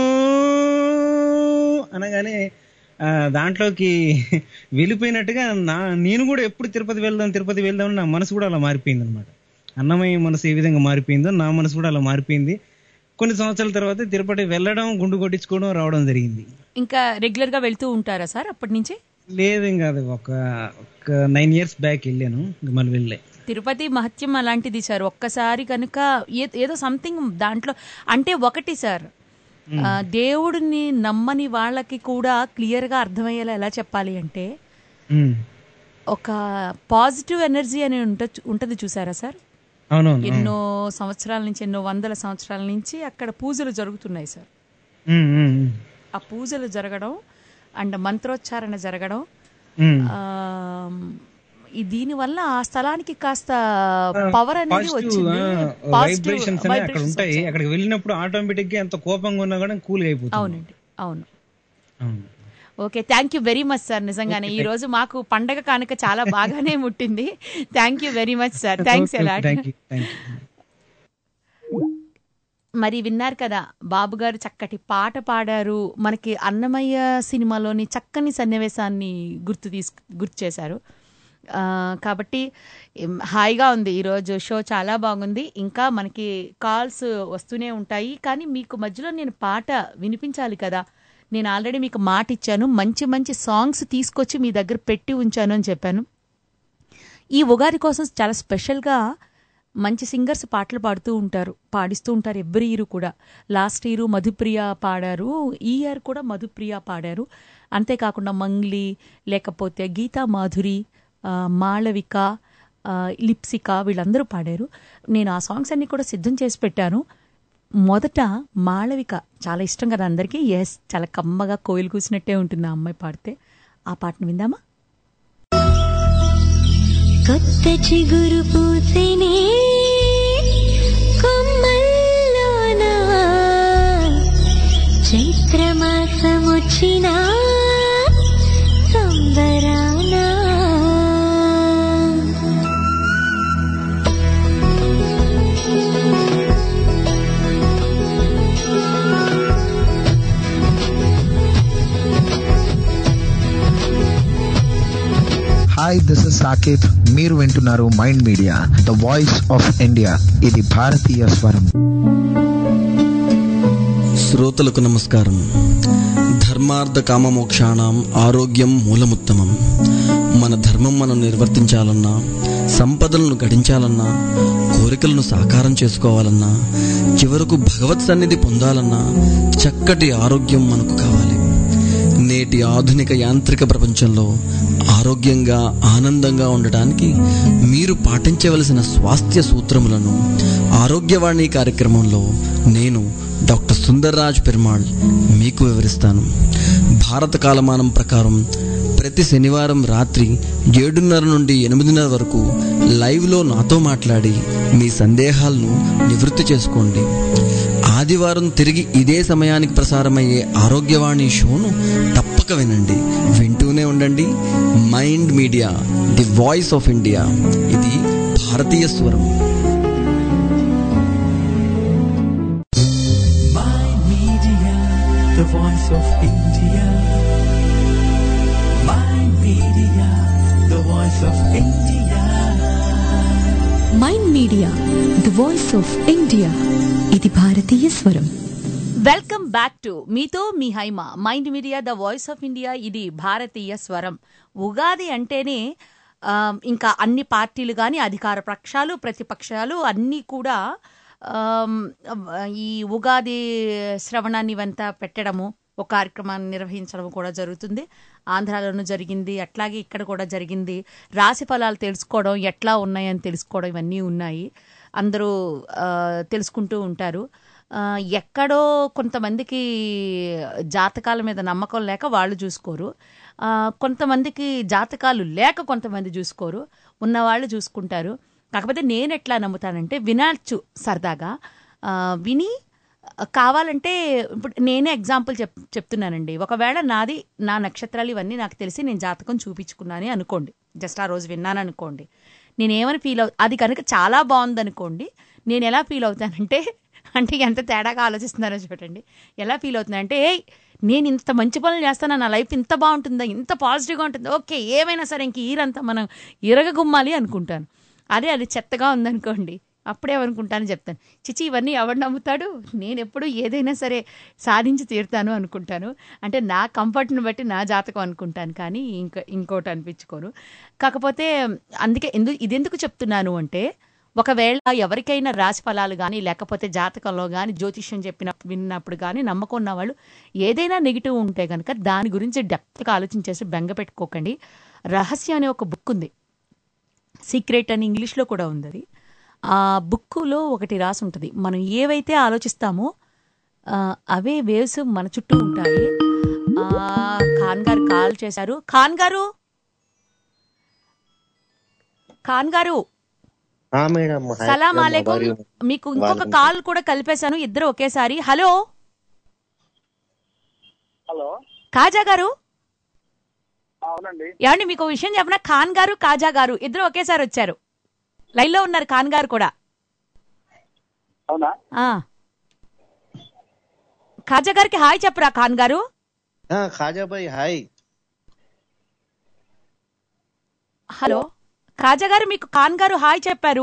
అనగానే దాంట్లోకి వెళ్ళిపోయినట్టుగా నేను కూడా ఎప్పుడు తిరుపతి వెళ్దాం నా మనసు కూడా అలా మారిపోయింది అనమాట. అన్నమయ్య మనసు ఏ విధంగా మారిపోయిందో నా మనసు కూడా అలా మారిపోయింది. కొన్ని సంవత్సరాల తర్వాత తిరుపతి వెళ్ళడం, గుండు కొట్టించుకోవడం, రావడం జరిగింది. ఇంకా రెగ్యులర్ గా వెళ్తూ ఉంటారా సార్ అప్పటి నుంచి? లేదు, ఇంకా ఒక 9 years బ్యాక్ వెళ్ళాను, మళ్ళీ వెళ్ళే. తిరుపతి మహత్యం అలాంటిది సార్. ఒక్కసారి కనుక ఏదో సంథింగ్ దాంట్లో అంటే, ఒకటి సార్, దేవుడిని నమ్మని వాళ్ళకి కూడా క్లియర్ గా అర్థమయ్యేలా ఎలా చెప్పాలి అంటే, ఒక పాజిటివ్ ఎనర్జీ అని ఉంటది చూసారా సార్? ఎన్నో సంవత్సరాల నుంచి, ఎన్నో వందల సంవత్సరాల నుంచి అక్కడ పూజలు జరుగుతున్నాయి సార్. ఆ పూజలు జరగడం అండ్ మంత్రోచ్చారణ జరగడం, దీని వల్ల ఆ స్థలానికి కాస్త పవర్ అనేది వచ్చింది. వైబ్రేషన్స్ అక్కడ ఉంటాయి. అక్కడికి వెళ్ళినప్పుడు ఆటోమేటిక్ గా ఎంత కోపంగా ఉన్నా కూడా కూల్ అయిపోతుంది. అవునండి, అవును. Okay, thank you very much sir. నిజంగానే ఈ రోజు మాకు పండగ కానుక చాలా బాగానే ముట్టింది. Thank you very much sir. Thanks a lot. మరి విన్నారు కదా, బాబు గారు చక్కటి పాట పాడారు, మనకి అన్నమయ్య సినిమాలోని చక్కని సన్నివేశాన్ని గుర్తు చేశారు. కాబట్టి హాయిగా ఉంది ఈరోజు షో, చాలా బాగుంది. ఇంకా మనకి కాల్స్ వస్తూనే ఉంటాయి, కానీ మీకు మధ్యలో నేను పాట వినిపించాలి కదా. నేను ఆల్రెడీ మీకు మాట ఇచ్చాను, మంచి మంచి సాంగ్స్ తీసుకొచ్చి మీ దగ్గర పెట్టి ఉంచాను అని చెప్పాను. ఈ ఉగాది కోసం చాలా స్పెషల్గా మంచి సింగర్స్ పాటలు పాడిస్తూ ఉంటారు ఎవ్రీ ఇయర్ కూడా. లాస్ట్ ఇయర్ మధుప్రియ పాడారు, ఈ ఇయర్ కూడా మధుప్రియ పాడారు. అంతేకాకుండా మంగ్లీ, లేకపోతే గీతా మాధురి, మాళవిక, లిప్సిక వీళ్ళందరూ పాడారు. నేను ఆ సాంగ్స్ అన్ని కూడా సిద్ధం చేసి పెట్టాను. మొదట మాళవిక చాలా ఇష్టం కదా అందరికీ. ఎస్, చాలా కమ్మగా కోయిలు కూసినట్టే ఉంటుంది ఆ అమ్మాయి పాడితే. ఆ పాటను విందామా? కొత్త చిగురు పూసేనే కొమ్మల్లోన, చైత్రమాసమొచ్చినా సంబరానా. Hi, this is Saketh. మీరు వింటున్నారు mind media, the voice of India. ఇది భారతీయ స్వరం. శ్రోతలకు నమస్కారం. ధర్మార్థ కామ మోక్షాణం ఆరోగ్యం మూలముత్తమం. మన ధర్మం మనం నిర్వర్తించాలన్నా, సంపదలను గడించాలన్నా, కోరికలను సాకారం చేసుకోవాలన్నా, చివరకు భగవత్ సన్నిధి పొందాలన్నా చక్కటి ఆరోగ్యం మనకు కావాలి. నేటి ఆధునిక యాంత్రిక ప్రపంచంలో ఆరోగ్యంగా ఆనందంగా ఉండటానికి మీరు పాటించవలసిన స్వాస్థ్య సూత్రములను ఆరోగ్యవాణి కార్యక్రమంలో నేను డాక్టర్ సుందర్రాజ్ పెరుమాళ్ మీకు వివరిస్తాను. భారత కాలమానం ప్రకారం ప్రతి శనివారం రాత్రి 7:30 నుండి 8:30 వరకు లైవ్లో నాతో మాట్లాడి మీ సందేహాలను నివృత్తి చేసుకోండి. ఆదివారం తిరిగి ఇదే సమయానికి ప్రసారమయ్యే ఆరోగ్యవాణి షోను తప్పక వినండి. వింటూనే ఉండండి. Mind media, the voice of India. ఇది భారతీయ స్వరం. Mind Media, the voice of India. Mind Media, the voice of India. Mind media, the voice of India. ఇది భారతీయ స్వరం. వెల్కమ్ బ్యాక్ టు మీతో మీ Haima, mind media, the voice of India. ఇది భారతీయ స్వరం. ఉగాది అంటేనే ఇంకా అన్ని పార్టీలు కానీ, అధికార పక్షాలు, ప్రతిపక్షాలు అన్నీ కూడా ఈ ఉగాది శ్రవణాన్ని ఇవంతా పెట్టడము, ఒక కార్యక్రమాన్ని నిర్వహించడం కూడా జరుగుతుంది. ఆంధ్రాలోనూ జరిగింది, అట్లాగే ఇక్కడ కూడా జరిగింది. రాశి ఫలాలు తెలుసుకోవడం, ఎట్లా ఉన్నాయని తెలుసుకోవడం, ఇవన్నీ ఉన్నాయి. అందరూ తెలుసుకుంటూ ఉంటారు. ఎక్కడో కొంతమందికి జాతకాల మీద నమ్మకం లేక వాళ్ళు చూసుకోరు, కొంతమందికి జాతకాలు లేక కొంతమంది చూసుకోరు, ఉన్నవాళ్ళు చూసుకుంటారు. కాకపోతే నేను ఎట్లా నమ్ముతానంటే, వినచ్చు సరదాగా, విని కావాలంటే ఇప్పుడు నేనే ఎగ్జాంపుల్ చెప్తున్నానండి. ఒకవేళ నా నక్షత్రాలు ఇవన్నీ నాకు తెలిసి నేను జాతకం చూపించుకున్నాను అనుకోండి, జస్ట్ ఆ రోజు విన్నాను అనుకోండి, నేనేమని ఫీల్ అది కనుక చాలా బాగుందనుకోండి, నేను ఎలా ఫీల్ అవుతానంటే, అంటే ఎంత తేడాగా ఆలోచిస్తున్నారో చూడండి, ఎలా ఫీల్ అవుతుందంటే, నేను ఇంత మంచి పనులు చేస్తాను, నా లైఫ్ ఇంత బాగుంటుందా, ఇంత పాజిటివ్గా ఉంటుందా, ఓకే ఏమైనా సరే ఇంక ఈరంతా మనం ఇరగగుమ్మాలి అనుకుంటాను. అది చెత్తగా ఉందనుకోండి, అప్పుడేమనుకుంటాను చెప్తాను, చిచి ఇవన్నీ ఎవడు నమ్ముతాడు, నేను ఎప్పుడు ఏదైనా సరే సాధించి తీరుతాను అనుకుంటాను. అంటే నా కంఫర్ట్ని బట్టి నా జాతకం అనుకుంటాను, కానీ ఇంకోటి అనిపించుకోను. కాకపోతే అందుకే ఇదెందుకు చెప్తున్నాను అంటే, ఒకవేళ ఎవరికైనా రాశి ఫలాలు కానీ, లేకపోతే జాతకంలో కానీ, జ్యోతిష్యం విన్నప్పుడు కానీ నమ్మకం ఉన్న వాళ్ళు ఏదైనా నెగిటివ్ ఉంటే కనుక దాని గురించి డెప్త్గా ఆలోచించేసి బెంగ పెట్టుకోకండి. రహస్యం అనే ఒక బుక్ ఉంది, సీక్రెట్ అని ఇంగ్లీష్లో కూడా ఉంది. అది ఆ బుక్కులో ఒకటి రాసి ఉంటుంది, మనం ఏవైతే ఆలోచిస్తామో అవే వేవ్స్ మన చుట్టూ ఉంటాయి. ఖాన్ గారు కాల్ చేశారు. ఖాన్ గారు సలాం అలైకుం. మీకు ఇంకొక కాల్ కూడా కలిపేశాను, ఇద్దరు ఒకేసారి. హలో కాజా గారు, ఏమండి మీకు విషయం చెప్పిన, ఖాన్ గారు కాజా గారు ఇద్దరు ఒకేసారి వచ్చారు, లైన్ లో ఉన్నారు. ఖాన్ గారు కూడా. కాజా గారికి హాయ్ చెప్పరా ఖాన్ గారు? హలో కాజా గారు, మీకు ఖాన్ గారు హాయ్ చెప్పారు.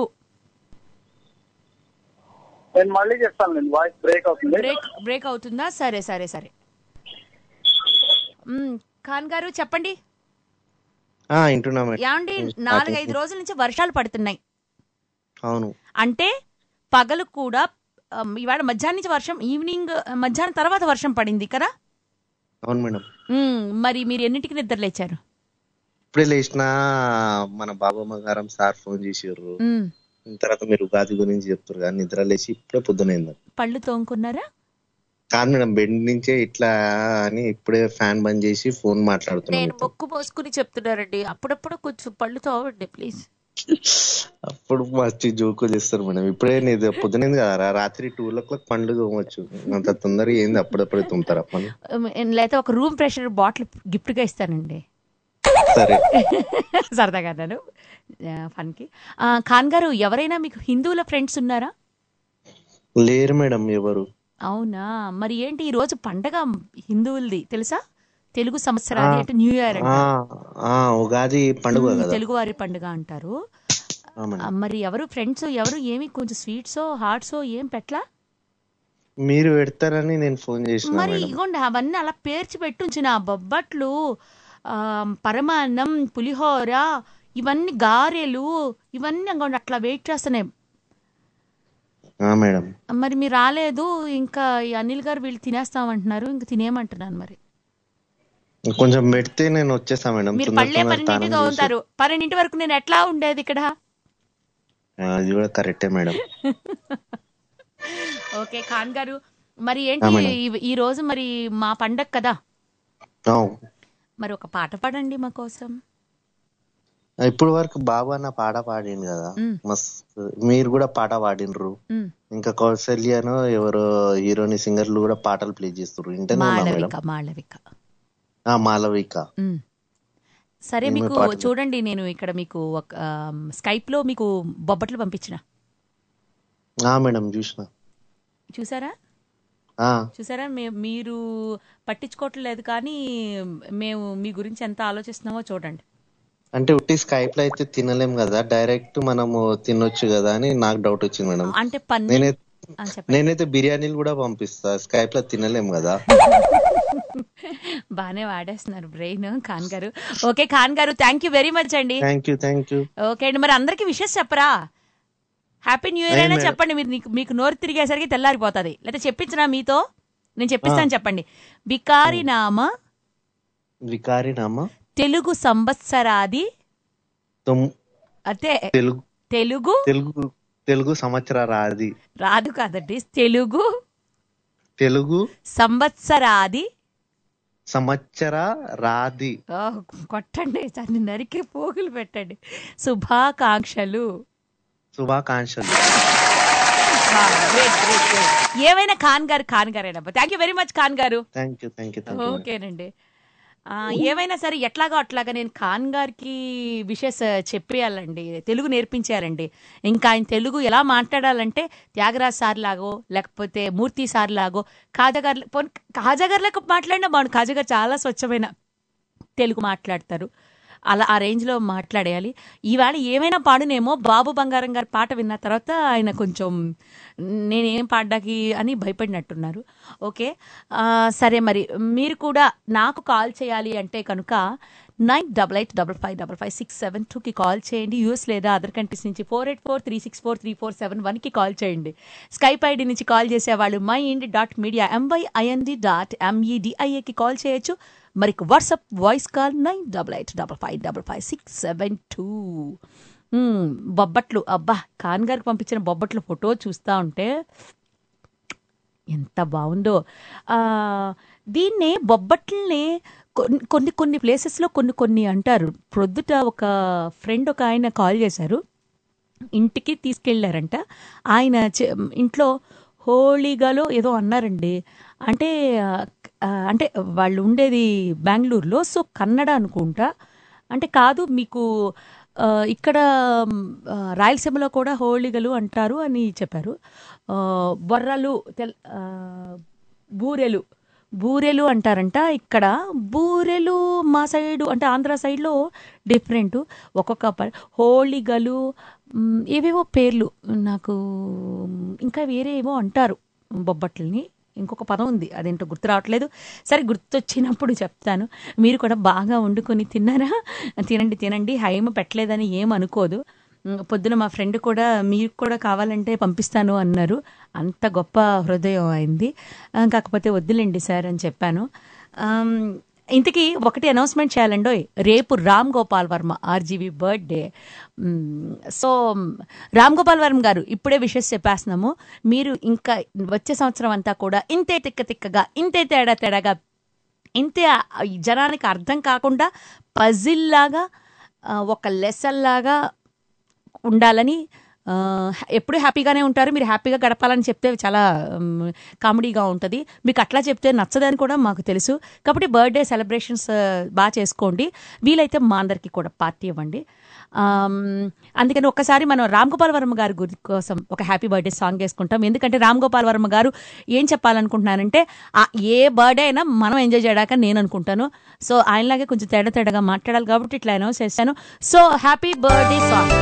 నేను మళ్ళీ చేస్తాను, వాయిస్ బ్రేక్ అవుతుంది. బ్రేక్ అవుతుందా? సరే సరే సరే. ఖాన్ గారు చెప్పండి. ఏమండి 4-5 రోజుల నుంచి వర్షాలు పడుతున్నాయి. అవును. అంటే పగలు కూడా ఇవాళ మధ్యాహ్నం నుంచి వర్షం, ఈవినింగ్ మధ్యాహ్నం తర్వాత వర్షం పడింది కదా. అవును మేడం. మరి మీరు ఎన్నింటికి నిద్ర లేచారు? ఇప్పుడే లేచిన మన బాబమ్మ గారం సార్ ఫోన్ చేసారు. తర్వాత మీరు ఉగాది గురించి చెప్తారు కానీ నిద్ర లేచి ఇప్పుడే పొద్దునైంది. పళ్ళు తోముకున్నారా? కాదు మేడం, బెడ్ నుంచే ఇట్లా అని ఇప్పుడే ఫ్యాన్ బంద్ చేసి ఫోన్ మాట్లాడుతున్నాను. నేను మొక్కు పోసుకుని చెప్తున్నారండి, అప్పుడప్పుడు కొంచెం పళ్ళు తోవండి ప్లీజ్. అప్పుడు మంచి జోకులు చేస్తారు మేడం. ఇప్పుడే నీది పొద్దునైంది కదా, రాత్రి 2 o'clock పండ్లు తోమొచ్చు. అంత తొందరగా ఏంది అప్పుడప్పుడే తోముతారా పని? లేకపోతే ఒక రూమ్ ప్రెషర్ బాటిల్ గిఫ్ట్ గా ఇస్తానండి. సరే సరదాగా అన్నాను ఫన్కి. ఖాన్ గారు, ఎవరైనా మీకు హిందువుల ఫ్రెండ్స్ ఉన్నారా? లేరు మేడం ఎవరు. అవునా? మరి ఏంటి ఈ రోజు పండగ హిందువులది తెలుసా? తెలుగు సంవత్సరాది అంటే న్యూ ఇయర్ ఉగాది పండుగ కదా, తెలుగు వారి పండుగ అంటారు. మరి ఎవరు ఫ్రెండ్స్ ఎవరు ఏమి కొంచెం స్వీట్సో హాట్సో ఏం పెట్లా? మీరు పెడతారని నేను ఫోన్ చేసిన. మరి ఇగోండి అవన్నీ అలా పేర్చి పెట్టుంచిన బొబ్బట్లు, పరమాన్నం, పులిహోర, ఇవన్నీ గారెలు, ఇవన్నీ అంగోండి అట్లా వెయిట్ చేస్తున్నాయి. మేడం మరి మీరు రాలేదు, ఇంకా ఈ అనిల్ గారు వీళ్ళు తినేస్తామంటున్నారు, ఇంకా తినేయమంటున్నాను. మరి కొంచెం పెడితే నేను వచ్చేస్తా మేడం. మీరు పళ్ళే 12 తోముతారు, 12 వరకు నేను ఎట్లా ఉండేది ఇక్కడ? అది కూడా కరెక్టే మేడం. ఓకే ఖాన్ గారు, మరి ఏంటి ఈ రోజు మరి మా పండగ కదా, మరి ఒక పాట పాడండి మా కోసం. ఇప్పుడు వరకు బాబా నా పాట పాడిండు కదా, మస్తు. మీరు కూడా పాట పాడినరు. ఇంకా కౌసల్యను ఎవరో హీరోని సింగర్లు కూడా పాటలు ప్లే చేస్తారు. మాలవిక. సరే మీకు చూడండి, నేను ఇక్కడ మీకు ఒక స్కైప్ లో మీకు బొబ్బట్లు పంపించిన. మేడం చూసారా? మీరు పట్టించుకోవట్లేదు కానీ మేము మీ గురించి ఎంత ఆలోచిస్తున్నామో చూడండి. అంటే ఉట్టి స్కైప్ లో అయితే తినలేం కదా, డైరెక్ట్ మనము తినొచ్చు కదా అని నాకు డౌట్ వచ్చింది మేడం. అంటే నేనైతే బిర్యానీలు కూడా పంపిస్తా, స్కైప్ లో తినలేం కదా. బానే వాడేస్తున్నారు బ్రెయిన్ ఖాన్ గారు. ఓకే ఖాన్ గారు, థ్యాంక్ యూ వెరీ మచ్ అండి. Thank you. ఓకే అండి, మరి అందరికి విషెస్ చెప్పరా? హ్యాపీ న్యూ ఇయర్ అయినా చెప్పండి. మీరు మీకు నోరు తిరిగేసరికి తెల్లారిపోతుంది. లేదా చెప్పించినా మీతో? నేను చెప్పిస్తాను, చెప్పండి. వికారి నామ తెలుగు సంవత్సరాది అదే తెలుగు సంవత్సరాది రాదు కాదండి, తెలుగు సంవత్సరాది. కొట్టండి సార్, నరికే పోగులు పెట్టండి. శుభాకాంక్షలు. ఏమైనా ఖాన్ గారేనబ్బా. Thank you very much Khan గారు. ఓకేనండి. ఏమైనా సరే ఎట్లాగో అట్లాగా నేను ఖాన్ గారికి విషెస్ చెప్పేయాలండి, తెలుగు నేర్పించేయాలండి. ఇంకా ఆయన తెలుగు ఎలా మాట్లాడాలంటే త్యాగరాజ్ సార్ లాగో లేకపోతే మూర్తి సార్ లాగో కాజా గారు మాట్లాడినా బాగుండు. కాజా గారు చాలా స్వచ్ఛమైన తెలుగు మాట్లాడతారు. అలా ఆ రేంజ్లో మాట్లాడేయాలి. ఈవేళ ఏమైనా పాడునేమో బాబు బంగారం గారి పాట విన్న తర్వాత ఆయన కొంచెం నేనేం పాడ్డాకి అని భయపడినట్టున్నారు. ఓకే సరే, మరి మీరు కూడా నాకు కాల్ చేయాలి అంటే కనుక 9885555672కి కాల్ చేయండి. యూఎస్ లేదా అదర్ కంట్రీస్ నుంచి 4843643471కి కాల్ చేయండి. స్కైప్ ఐడి నుంచి కాల్ చేసేవాళ్ళు myindia.media myind.media.కి కాల్ చేయొచ్చు. మరి వాట్సాప్ వాయిస్ కాల్ 9885555672. బొబ్బట్లు, అబ్బా ఖాన్ గారికి పంపించిన బొబ్బట్లు ఫోటో చూస్తూ ఉంటే ఎంత బాగుందో. దీన్నే బొబ్బట్లనే కొన్ని ప్లేసెస్లో కొన్ని అంటారు. ప్రొద్దుట ఒక ఫ్రెండ్ ఒక ఆయన కాల్ చేశారు, ఇంటికి తీసుకెళ్లారంట. ఆయన ఇంట్లో హోళీగాలో ఏదో అన్నారండి. అంటే వాళ్ళు ఉండేది బెంగళూరులో, సో కన్నడ అనుకుంటా. అంటే కాదు, మీకు ఇక్కడ రాయలసీమలో కూడా హోళీగలు అంటారు అని చెప్పారు. బొర్రలు బూరెలు అంటారంట. ఇక్కడ బూరెలు మా సైడు అంటే ఆంధ్ర సైడ్లో డిఫరెంట్. ఒక్కొక్క హోళీగలు ఏవేవో పేర్లు, నాకు ఇంకా వేరే ఏవో అంటారు బొబ్బట్లని. ఇంకొక పదం ఉంది, అదేంటో గుర్తు రావట్లేదు. సరే గుర్తొచ్చినప్పుడు చెప్తాను. మీరు కూడా బాగా వండుకొని తిన్నారా? తినండి. హైమ పెట్టలేదని ఏమనుకోదు. పొద్దున మా ఫ్రెండ్ కూడా మీకు కూడా కావాలంటే పంపిస్తాను అన్నారు. అంత గొప్ప హృదయం అయింది. కాకపోతే వద్దులేండి సార్ అని చెప్పాను. ఇంతకీ ఒకటి అనౌన్స్మెంట్ చేయాలండోయ్, రేపు Ram Gopal Varma RGV birthday. So Ram Gopal Varma గారు ఇప్పుడే విషెస్ చెప్పేస్తున్నాము. మీరు ఇంకా వచ్చే సంవత్సరం అంతా కూడా ఇంతే తిక్కగా, ఇంతే తేడాగా, ఇంతే జనానికి అర్థం కాకుండా పజిల్ లాగా, ఒక లెసన్ లాగా ఉండాలని, ఎప్పుడు హ్యాపీగానే ఉంటారు, మీరు హ్యాపీగా గడపాలని చెప్తే చాలా కామెడీగా ఉంటుంది. మీకు అట్లా చెప్తే నచ్చదని కూడా మాకు తెలుసు. కాబట్టి బర్త్డే సెలబ్రేషన్స్ బాగా చేసుకోండి. వీలైతే మా అందరికీ కూడా పార్టీ ఇవ్వండి. అందుకని ఒక్కసారి మనం రామ్ గోపాల్ వర్మ గారి కోసం ఒక హ్యాపీ బర్త్డే సాంగ్ వేసుకుంటాం. ఎందుకంటే రామ్ గోపాల్ వర్మ గారు ఏం చెప్పాలనుకుంటున్నానంటే, ఏ బర్త్డే అయినా మనం ఎంజాయ్ చేయడాక నేను అనుకుంటాను. సో ఆయనలాగే కొంచెం తేడాగా మాట్లాడాలి కాబట్టి ఇట్లా అనౌన్స్ చేశాను. So happy birthday song.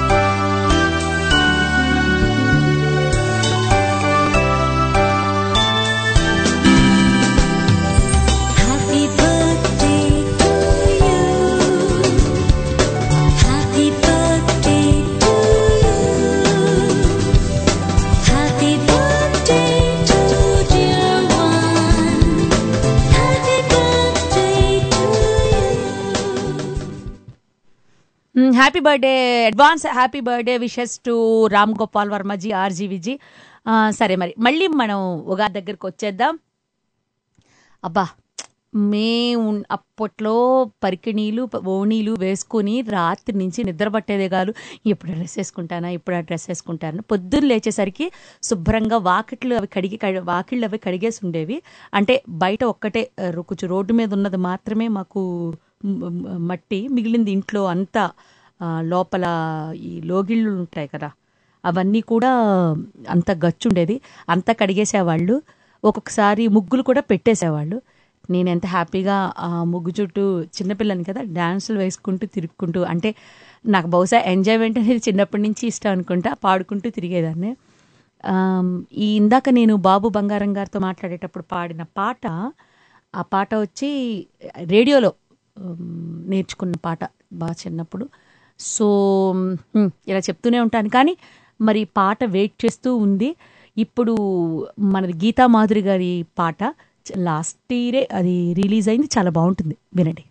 Happy birthday, advance happy birthday wishes to Ram Gopal వర్మజీ ఆర్జీవిజీ. సరే, మళ్ళీ మనం ఉగాది దగ్గరికి వచ్చేద్దాం. అబ్బా, మేము అప్పట్లో పరికిణీలు ఓణీలు వేసుకుని రాత్రి నుంచి నిద్ర పట్టేదే కాదు. ఇప్పుడు డ్రెస్ వేసుకుంటాను. పొద్దున్న లేచేసరికి శుభ్రంగా వాకిళ్ళు అవి కడిగేసి ఉండేవి. అంటే బయట ఒక్కటే కొంచెం రోడ్డు మీద ఉన్నది మాత్రమే మాకు మట్టి, మిగిలింది ఇంట్లో అంతా లోపల ఈ లోగిళ్ళు ఉంటాయి కదా, అవన్నీ కూడా అంత గచ్చుండేది. అంతా కడిగేసేవాళ్ళు. ఒక్కొక్కసారి ముగ్గులు కూడా పెట్టేసేవాళ్ళు. నేను ఎంత హ్యాపీగా ఆ ముగ్గు చుట్టూ, చిన్నపిల్లని కదా, డాన్సులు వేసుకుంటూ తిరుక్కుంటూ, అంటే నాకు బహుశా ఎంజాయ్మెంట్ అనేది చిన్నప్పటి నుంచి ఇష్టం అనుకుంటా, పాడుకుంటూ తిరిగేదాన్ని. ఈ ఇందాక నేను బాబు బంగారం గారితో మాట్లాడేటప్పుడు పాడిన పాట, ఆ పాట వచ్చి రేడియోలో నేర్చుకున్న పాట బాగా చిన్నప్పుడు. సో ఇలా చెప్తూనే ఉంటాను, కానీ మరి పాట వెయిట్ చేస్తూ ఉంది. ఇప్పుడు మనది గీతా మాధురి గారి పాట, లాస్ట్ ఇయరే అది రిలీజ్ అయింది, చాలా బాగుంటుంది, వినండి.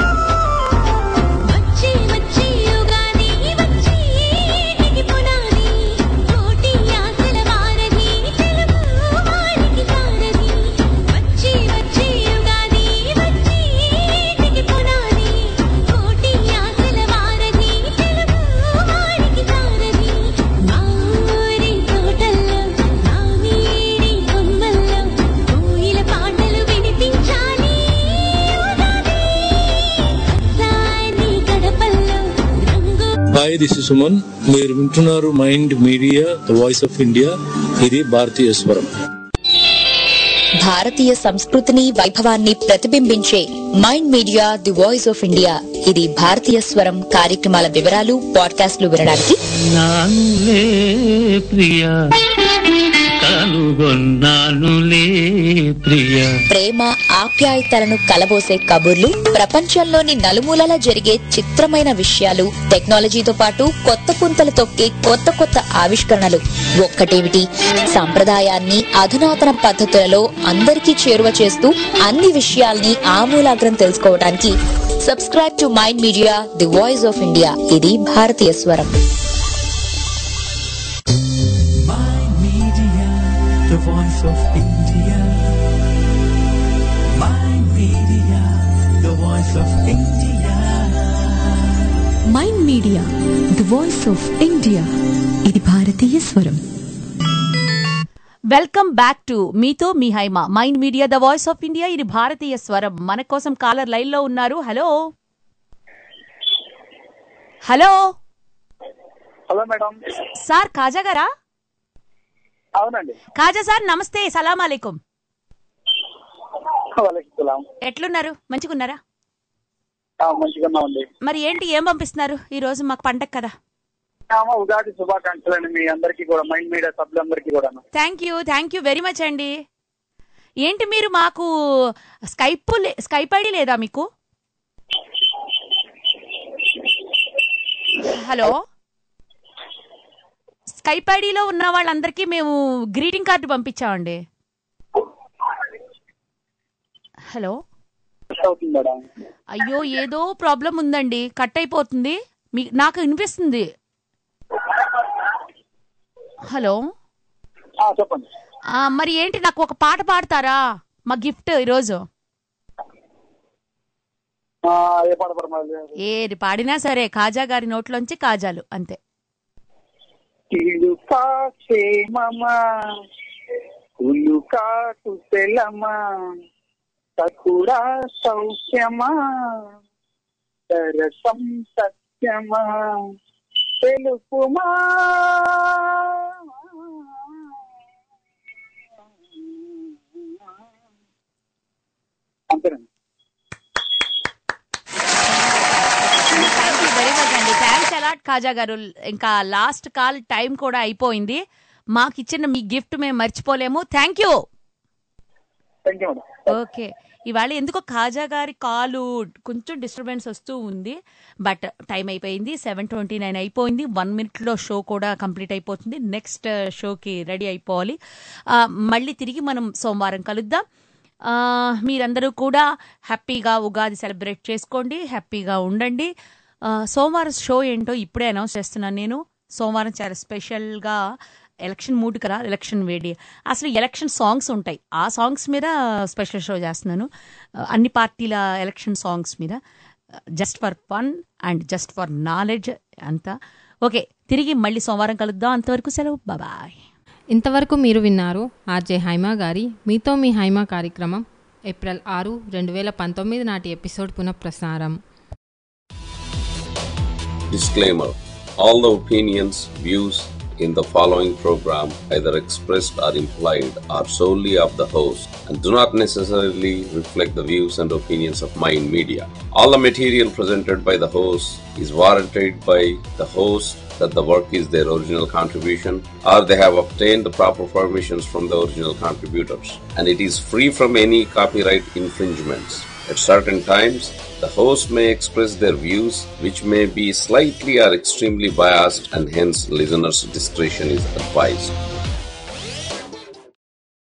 Hi, this is Suman. మీరు వింటున్నారు mind media, the voice of India. ఇది భారతీయ స్వరం. భారతీయ సంస్కృతిని, వైభవాన్ని ప్రతిబింబించే Mind media, the voice of India. ఇది భారతీయ స్వరం కార్యక్రమాల వివరాలు, పాడ్కాస్ట్లు వినడానికి ప్రేమ ఆప్యాయతలను కలబోసే కబుర్లు, ప్రపంచంలోని నలుమూలల జరిగే చిత్రమైన విషయాలు, టెక్నాలజీతో పాటు కొత్త పుంతలు తొక్కే కొత్త ఆవిష్కరణలు. ఒక్కటేమిటి, సంప్రదాయాన్ని అధునాతన పద్ధతులలో అందరికీ చేరువ చేస్తూ అన్ని విషయాల్ని ఆమూలాగ్రం తెలుసుకోవడానికి subscribe to mind media, the voice of India. ఇది భారతీయ స్వరం. The voice of India. Mind Media, the voice of India. Mind media, the voice of India. ఇది భారతీయ స్వరం. వెల్కమ్ బ్యాక్ టు మీతో మీ Haima, mind media, the voice of India. ఇది భారతీయ స్వరం. మన కోసం కాలర్ లైన్ లో ఉన్నారు. Hello hello hello madam. Sir Kaja గారా? అవునండి. కాజా సార్, నమస్తే, సలాం అలైకుం. ఎట్లున్నారు? మంచిగున్నారా? మంచిగున్నామండి. మరి ఏంటి, ఏం పంపిస్తున్నారు ఈ రోజు? మాకు పండగ కదా. ఉగాది శుభాకాంక్షలు అండి మీ అందరికీ కూడా, మైండ్ మీడియా సభ్యులందరికీ కూడా. థ్యాంక్ యూ వెరీ మచ్ అండి. ఏంటి మీరు మాకు స్కైప్ ఐడి లేదా మీకు? హలో స్కైప్ ఐడిలో ఉన్న వాళ్ళందరికీ మేము గ్రీటింగ్ కార్డు పంపించామండి. హలో, అయ్యో ఏదో ప్రాబ్లం ఉందండి, కట్ అయిపోతుంది. నాకు వినిపిస్తుంది. హలో, చెప్పండి. మరి ఏంటి, నాకు ఒక పాట పాడతారా? మా గిఫ్ట్ ఈరోజు ఏది పాడినా సరే, కాజా గారి నోట్లోంచి కాజాలు అంతే. సకురా సౌఖ్యమా సరసం సత్యమా తెలుపుమా అంతేనండి. థ్యాంక్ యూ వెరీ మచ్ అండి. థ్యాంక్స్ అలాట్ కాజా గారు. ఇంకా లాస్ట్ కాల్ టైం కూడా అయిపోయింది. మాకు ఇచ్చిన మీ గిఫ్ట్ మేము మర్చిపోలేము. Thank you. ఓకే, ఇవాళ ఎందుకో కాజా గారి కాలు కొంచెం డిస్టర్బెన్స్ వస్తూ ఉంది, బట్ టైం అయిపోయింది. 7:29 అయిపోయింది. 1 minute షో కూడా కంప్లీట్ అయిపోతుంది. నెక్స్ట్ షోకి రెడీ అయిపోవాలి. మళ్ళీ తిరిగి మనం సోమవారం కలుద్దాం. మీరందరూ కూడా హ్యాపీగా ఉగాది సెలబ్రేట్ చేసుకోండి, హ్యాపీగా ఉండండి. సోమవారం షో ఏంటో ఇప్పుడే అనౌన్స్ చేస్తున్నాను నేను. సోమవారం చాలా స్పెషల్గా ఎలక్షన్ మూడ్ కదా, ఎలక్షన్ వేడి, అసలు ఎలక్షన్ సాంగ్స్ ఉంటాయి. ఆ సాంగ్స్ మీద స్పెషల్ షో చేస్తున్నాను. అన్ని పార్టీల ఎలక్షన్ సాంగ్స్ మీద, just for fun and just for knowledge అంతా. ఓకే, తిరిగి మళ్ళీ సోమవారం కలుద్దాం. అంతవరకు సెలవు, బాయ్. ఇంతవరకు మీరు విన్నారు ఆర్జే హైమా గారి మీతో మీ హైమా కార్యక్రమం ఏప్రిల్ 6, 2019 నాటి ఎపిసోడ్ పునఃప్రసారం. Disclaimer: all the opinions, views in the following program, either expressed or implied, are solely of the host and do not necessarily reflect the views and opinions of Mind Media. All the material presented by the host is warranted by the host that the work is their original contribution or they have obtained the proper permissions from the original contributors, and it is free from any copyright infringements. At certain times, the host may express their views which may be slightly or extremely biased, and hence listeners' discretion is advised.